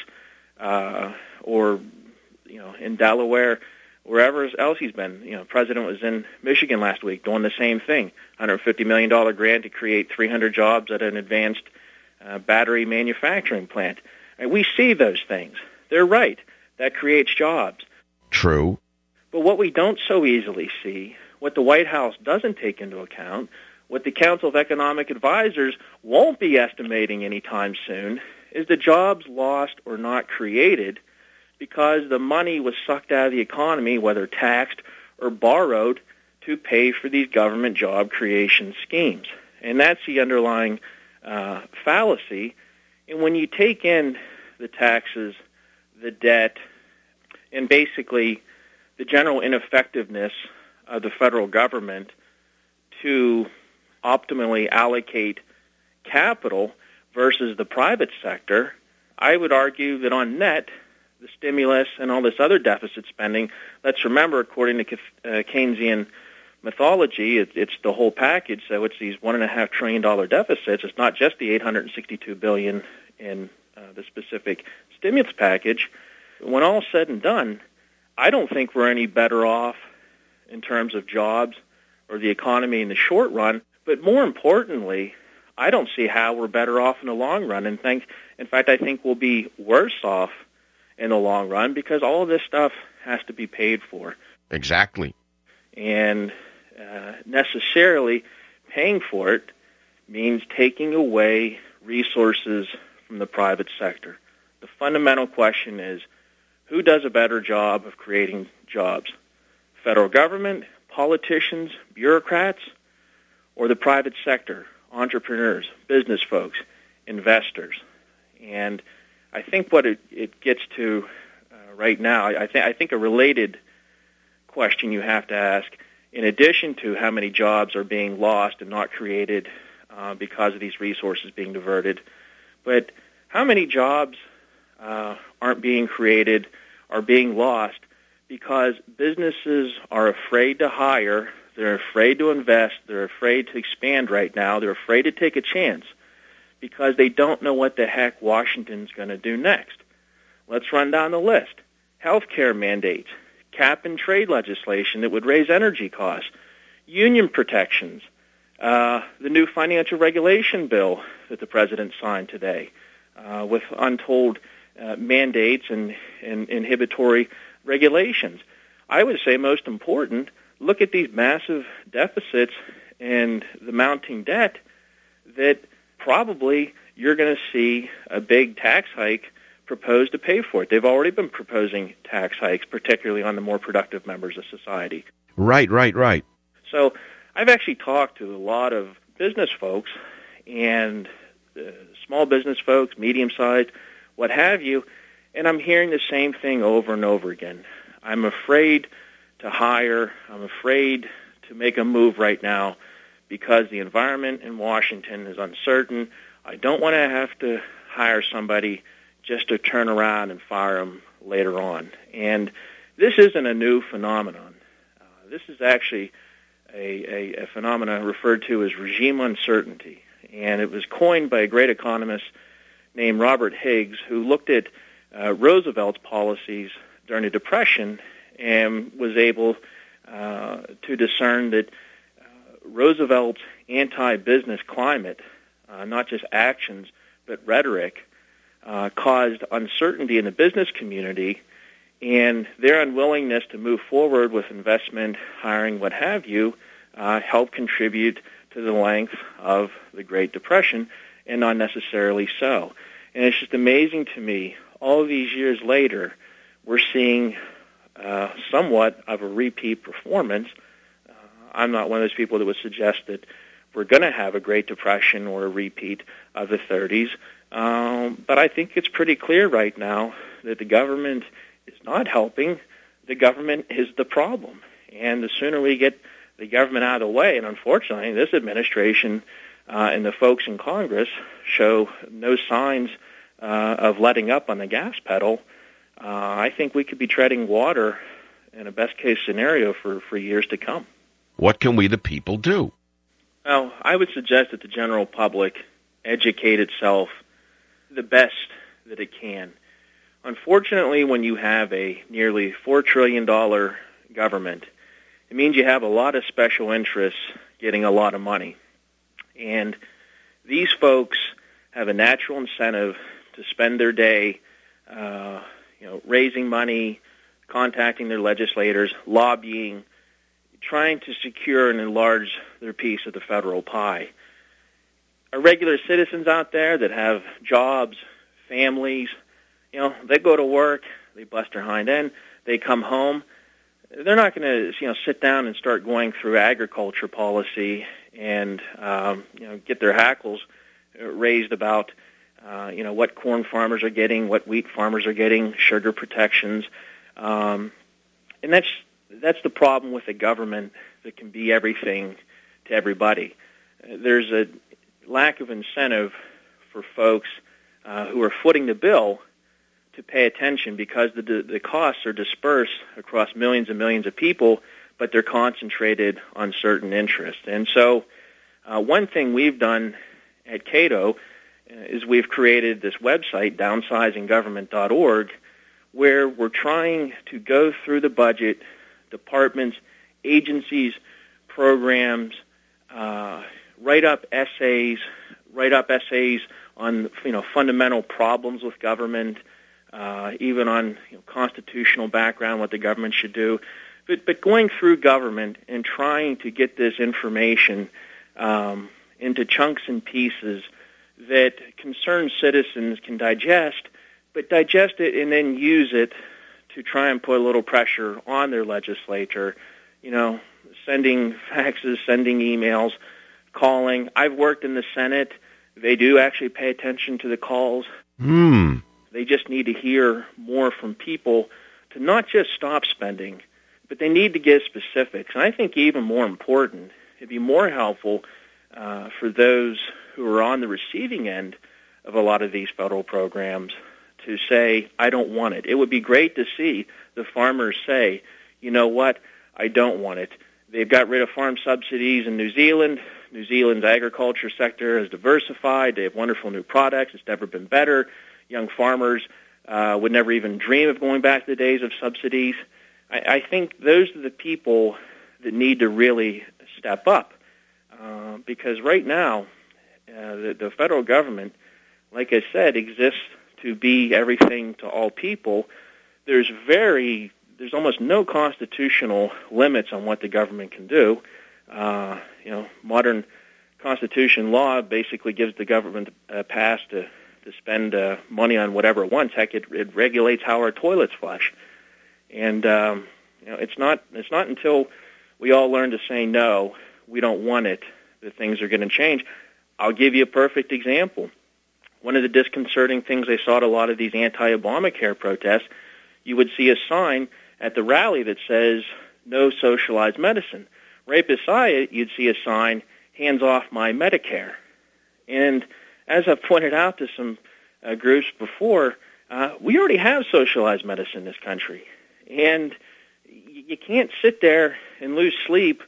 uh, or you know, in Delaware, wherever else he's been. You know, the president was in Michigan last week doing the same thing. one hundred fifty million dollars grant to create three hundred jobs at an advanced uh, battery manufacturing plant. And we see those things. They're right. That creates jobs. True. But what we don't so easily see, what the White House doesn't take into account, what the Council of Economic Advisors won't be estimating anytime soon, is the jobs lost or not created because the money was sucked out of the economy, whether taxed or borrowed, to pay for these government job creation schemes. And that's the underlying uh, fallacy. And when you take in the taxes, the debt, and basically the general ineffectiveness of the federal government to optimally allocate capital versus the private sector, I would argue that on net, the stimulus and all this other deficit spending, let's remember, according to uh, Keynesian mythology, it, it's the whole package. So it's these one and a half trillion dollar deficits. It's not just the eight hundred sixty-two billion dollars in uh, the specific stimulus package. When all said and done, I don't think we're any better off in terms of jobs or the economy in the short run. But more importantly, I don't see how we're better off in the long run. And think, in fact, I think we'll be worse off in the long run because all of this stuff has to be paid for. Exactly. And uh, necessarily paying for it means taking away resources from the private sector. The fundamental question is, who does a better job of creating jobs? Federal government, politicians, bureaucrats, or the private sector, entrepreneurs, business folks, investors? And I think what it, it gets to uh, right now, I, th- I think a related question you have to ask, in addition to how many jobs are being lost and not created uh, because of these resources being diverted, but how many jobs uh, aren't being created, are being lost because businesses are afraid to hire, they're afraid to invest, they're afraid to expand right now, they're afraid to take a chance because they don't know what the heck Washington's going to do next. Let's run down the list. Healthcare mandates, cap and trade legislation that would raise energy costs, union protections, uh, the new financial regulation bill that the president signed today uh, with untold uh, mandates and, and inhibitory regulations. I would say most important, look at these massive deficits and the mounting debt that probably you're going to see a big tax hike proposed to pay for it. They've already been proposing tax hikes, particularly on the more productive members of society. Right, right, right. So I've actually talked to a lot of business folks and uh, small business folks, medium-sized, what have you, and I'm hearing the same thing over and over again. I'm afraid to hire. I'm afraid to make a move right now because the environment in Washington is uncertain. I don't want to have to hire somebody just to turn around and fire them later on. And this isn't a new phenomenon. Uh, this is actually a, a, a phenomenon referred to as regime uncertainty. And it was coined by a great economist named Robert Higgs, who looked at uh, Roosevelt's policies during the Depression and was able uh, to discern that uh, Roosevelt's anti-business climate, uh, not just actions, but rhetoric, uh, caused uncertainty in the business community, and their unwillingness to move forward with investment, hiring, what have you, uh, helped contribute to the length of the Great Depression, and not necessarily so. And it's just amazing to me, all these years later, we're seeing uh, somewhat of a repeat performance. Uh, I'm not one of those people that would suggest that we're going to have a Great Depression or a repeat of the thirties, um, but I think it's pretty clear right now that the government is not helping. The government is the problem. And the sooner we get the government out of the way, and unfortunately this administration uh, and the folks in Congress show no signs uh, of letting up on the gas pedal, uh, I think we could be treading water in a best-case scenario for, for years to come. What can we, the people, do? Well, I would suggest that the general public educate itself the best that it can. Unfortunately, when you have a nearly four trillion dollars government, it means you have a lot of special interests getting a lot of money. And these folks have a natural incentive to spend their day uh, you know, raising money, contacting their legislators, lobbying, trying to secure and enlarge their piece of the federal pie. Our regular citizens out there that have jobs, families, you know, they go to work, they bust their hind end, they come home. They're not going to, you know, sit down and start going through agriculture policy and, um, you know, get their hackles raised about, uh, you know, what corn farmers are getting, what wheat farmers are getting, sugar protections. Um, and that's that's the problem with a government that can be everything to everybody. Uh, there's a lack of incentive for folks uh, who are footing the bill to pay attention because the the costs are dispersed across millions and millions of people, but they're concentrated on certain interests. And so uh, one thing we've done at Cato uh, is we've created this website, downsizing government dot org, where we're trying to go through the budget, departments, agencies, programs, uh, write up essays, write up essays on you know fundamental problems with government, uh, even on you know, constitutional background, what the government should do. But, but going through government and trying to get this information um, into chunks and pieces that concerned citizens can digest, but digest it and then use it to try and put a little pressure on their legislature, you know, sending faxes, sending emails, calling. I've worked in the Senate. They do actually pay attention to the calls. Hmm. They just need to hear more from people to not just stop spending, but they need to give specifics. And I think even more important, it'd be more helpful uh, for those who are on the receiving end of a lot of these federal programs to say, I don't want it. It would be great to see the farmers say, you know what, I don't want it. They've got rid of farm subsidies in New Zealand. New Zealand's agriculture sector has diversified. They have wonderful new products. It's never been better. Young farmers uh, would never even dream of going back to the days of subsidies. I, I think those are the people that need to really step up uh, because right now uh, the, the federal government, like I said, exists to be everything to all people. There's very, there's almost no constitutional limits on what the government can do. Uh, you know, modern Constitution law basically gives the government a pass to, to spend uh, money on whatever it wants. Heck, it, it regulates how our toilets flush. And um, you know, it's not it's not until we all learn to say no, we don't want it, that things are going to change. I'll give you a perfect example. One of the disconcerting things I saw at a lot of these anti-Obamacare protests, you would see a sign at the rally that says, no socialized medicine. Right beside it, you'd see a sign, hands off my Medicare. And as I've pointed out to some uh, groups before, uh, we already have socialized medicine in this country. And y- you can't sit there and lose sleep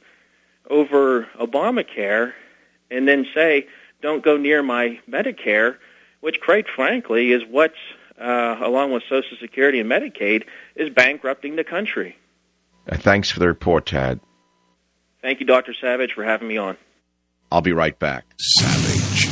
over Obamacare and then say, don't go near my Medicare, which, quite frankly, is what's, uh, along with Social Security and Medicaid, is bankrupting the country. Uh, thanks for the report, Tad. Thank you, Doctor Savage, for having me on. I'll be right back. Savage.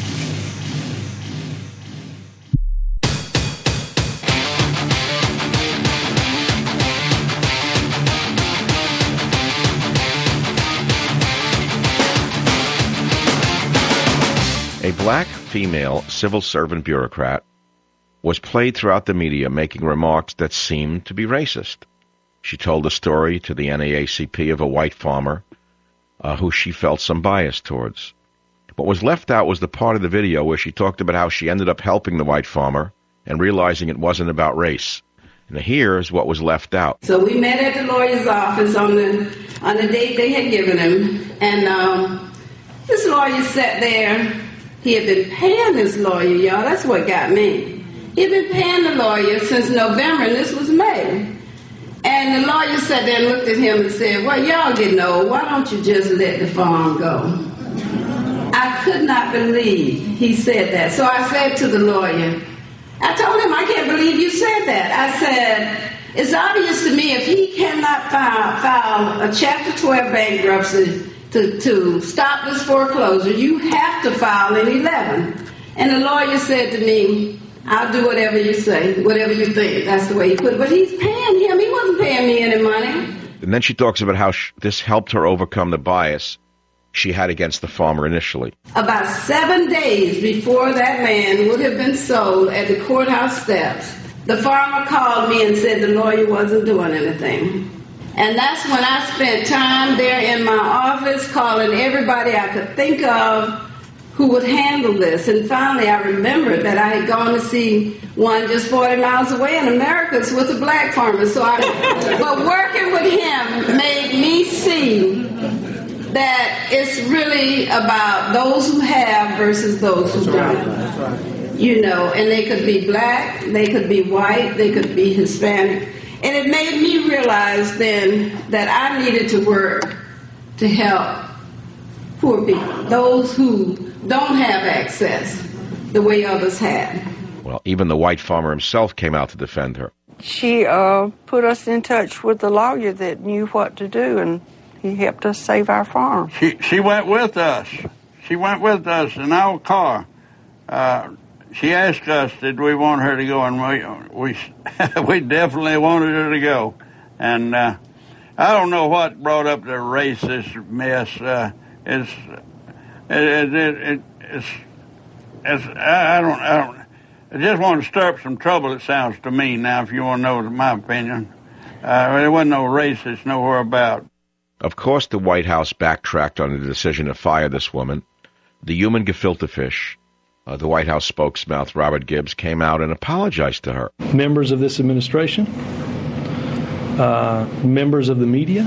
A black female civil servant bureaucrat was played throughout the media making remarks that seemed to be racist. She told a story to the N double A C P of a white farmer uh, who she felt some bias towards. What was left out was the part of the video where she talked about how she ended up helping the white farmer and realizing it wasn't about race. And here's what was left out. So we met at the lawyer's office on the on the date they had given him, and um, this lawyer sat there. He had been paying this lawyer, y'all. That's what got me. He had been paying the lawyer since November, and this was May. And the lawyer sat there and looked at him and said, well, y'all getting old. Why don't you just let the farm go? I could not believe he said that. So I said to the lawyer, I told him, I can't believe you said that. I said, it's obvious to me if he cannot file, file a Chapter twelve bankruptcy to, to stop this foreclosure, you have to file an eleven. And the lawyer said to me, I'll do whatever you say, whatever you think. That's the way he put it. But he's paying him. He wasn't paying me any money. And then she talks about how sh- this helped her overcome the bias she had against the farmer initially. About seven days before that man would have been sold at the courthouse steps, the farmer called me and said the lawyer wasn't doing anything. And that's when I spent time there in my office calling everybody I could think of who would handle this. And finally, I remembered that I had gone to see one just forty miles away in Americus with a black farmer. So I, but working with him made me see that it's really about those who have versus those who don't. You know, and they could be black, they could be white, they could be Hispanic. And it made me realize then that I needed to work to help poor people, those who don't have access the way others had. Well, even the white farmer himself came out to defend her. She uh, put us in touch with the lawyer that knew what to do, and he helped us save our farm. She she went with us. She went with us in our car. Uh, she asked us, did we want her to go, and we we, we definitely wanted her to go. And uh, I don't know what brought up the racist mess. Uh, it's it, it, it, it's it's I don't I don't. I just want to stir up some trouble. It sounds to me now. If you want to know my opinion, uh, there wasn't no racist nowhere about. Of course, the White House backtracked on the decision to fire this woman. The human gefilte fish. Uh, the White House spokesmouth, Robert Gibbs, came out and apologized to her. Members of this administration, uh, members of the media,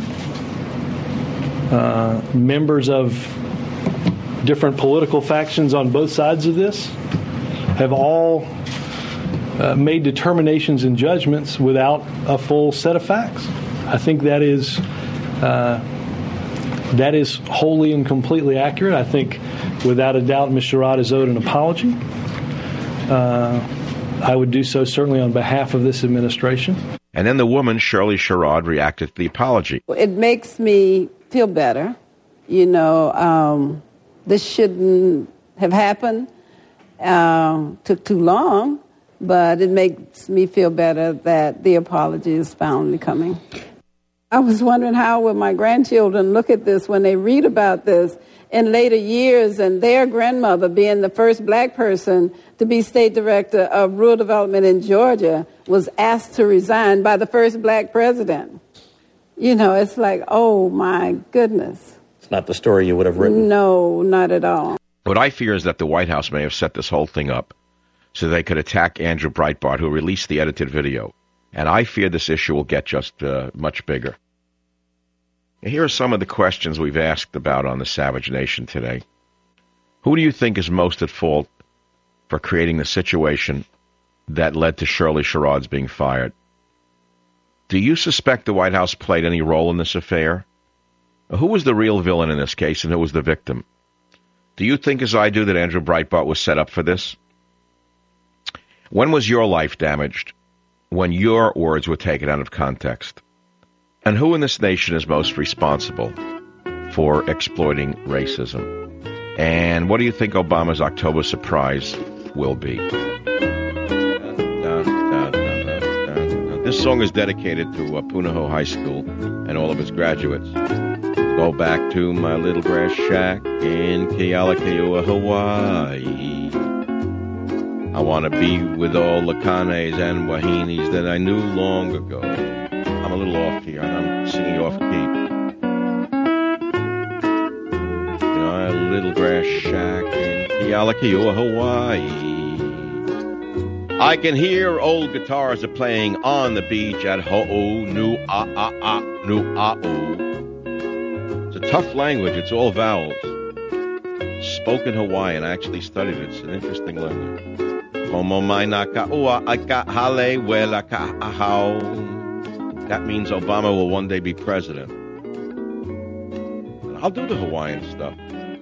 uh, members of different political factions on both sides of this have all uh, made determinations and judgments without a full set of facts. I think that is uh, that is wholly and completely accurate. I think, without a doubt, Miz Sherrod is owed an apology. Uh, I would do so certainly on behalf of this administration. And then the woman, Shirley Sherrod, reacted to the apology. It makes me feel better. You know, um, this shouldn't have happened. Uh, took too long, but it makes me feel better that the apology is finally coming. I was wondering how will my grandchildren look at this when they read about this in later years, and their grandmother being the first black person to be state director of rural development in Georgia was asked to resign by the first black president. You know, it's like, oh my goodness. It's not the story you would have written. No, not at all. What I fear is that the White House may have set this whole thing up so they could attack Andrew Breitbart, who released the edited video. And I fear this issue will get just uh, much bigger. Here are some of the questions we've asked about on the Savage Nation today. Who do you think is most at fault for creating the situation that led to Shirley Sherrod's being fired? Do you suspect the White House played any role in this affair? Who was the real villain in this case, and who was the victim? Do you think, as I do, that Andrew Breitbart was set up for this? When was your life damaged? When your words were taken out of context? And who in this nation is most responsible for exploiting racism? And what do you think Obama's October surprise will be? This song is dedicated to uh, Punahou High School and all of its graduates. Go back to my little grass shack in Kealakekua, Hawaii. I want to be with all the Kanes and Wahinis that I knew long ago. I'm a little off here, and I'm singing off key. My little grass shack in Kealakekua, Hawaii. I can hear old guitars are playing on the beach at Ho'o Nu'a'a'Nu'a'u. It's a tough language. It's all vowels. Spoken Hawaiian. I actually studied it. It's an interesting language. That means Obama will one day be president. And I'll do the Hawaiian stuff.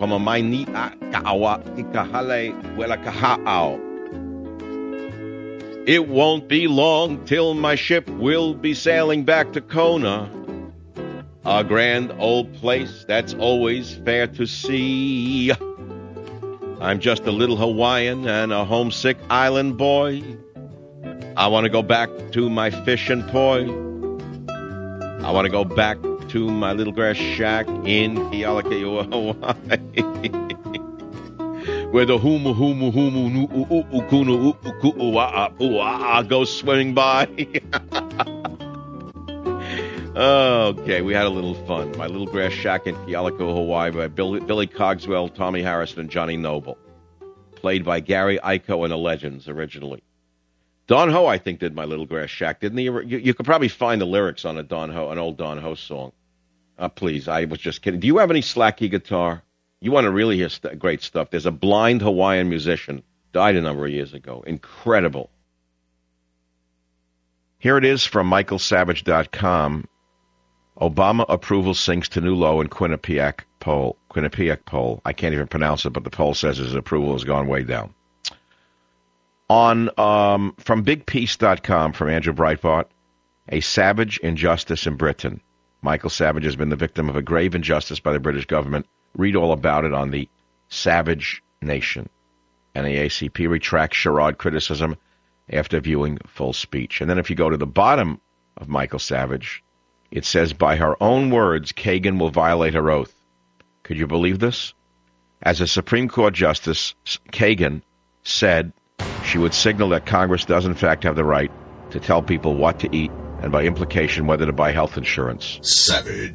It won't be long till my ship will be sailing back to Kona, a grand old place that's always fair to see. I'm just a little Hawaiian and a homesick island boy. I want to go back to my fish and poi. I want to go back to my little grass shack in Kealakekua, Hawaii. Where the humu humu humu nu u u u kunu u u ku u a a u a a goes swimming by. Okay, we had a little fun. My Little Grass Shack in Kealakau, Hawaii by Billy, Billy Cogswell, Tommy Harrison, and Johnny Noble. Played by Gary Ico and the Legends originally. Don Ho, I think, did My Little Grass Shack, didn't he? You, you could probably find the lyrics on a Don Ho, an old Don Ho song. Uh, please, I was just kidding. Do you have any slacky guitar? You want to really hear st- great stuff. There's a blind Hawaiian musician, died a number of years ago. Incredible. Here it is from Michael Savage dot com. Obama approval sinks to new low in Quinnipiac poll. Quinnipiac poll. I can't even pronounce it, but the poll says his approval has gone way down. On um, from big peace dot com, from Andrew Breitbart, a savage injustice in Britain. Michael Savage has been the victim of a grave injustice by the British government. Read all about it on the Savage Nation. N double A C P retracts charade criticism after viewing full speech. And then if you go to the bottom of Michael Savage, it says, by her own words, Kagan will violate her oath. Could you believe this? As a Supreme Court Justice, Kagan said she would signal that Congress does in fact have the right to tell people what to eat and by implication whether to buy health insurance. Savage.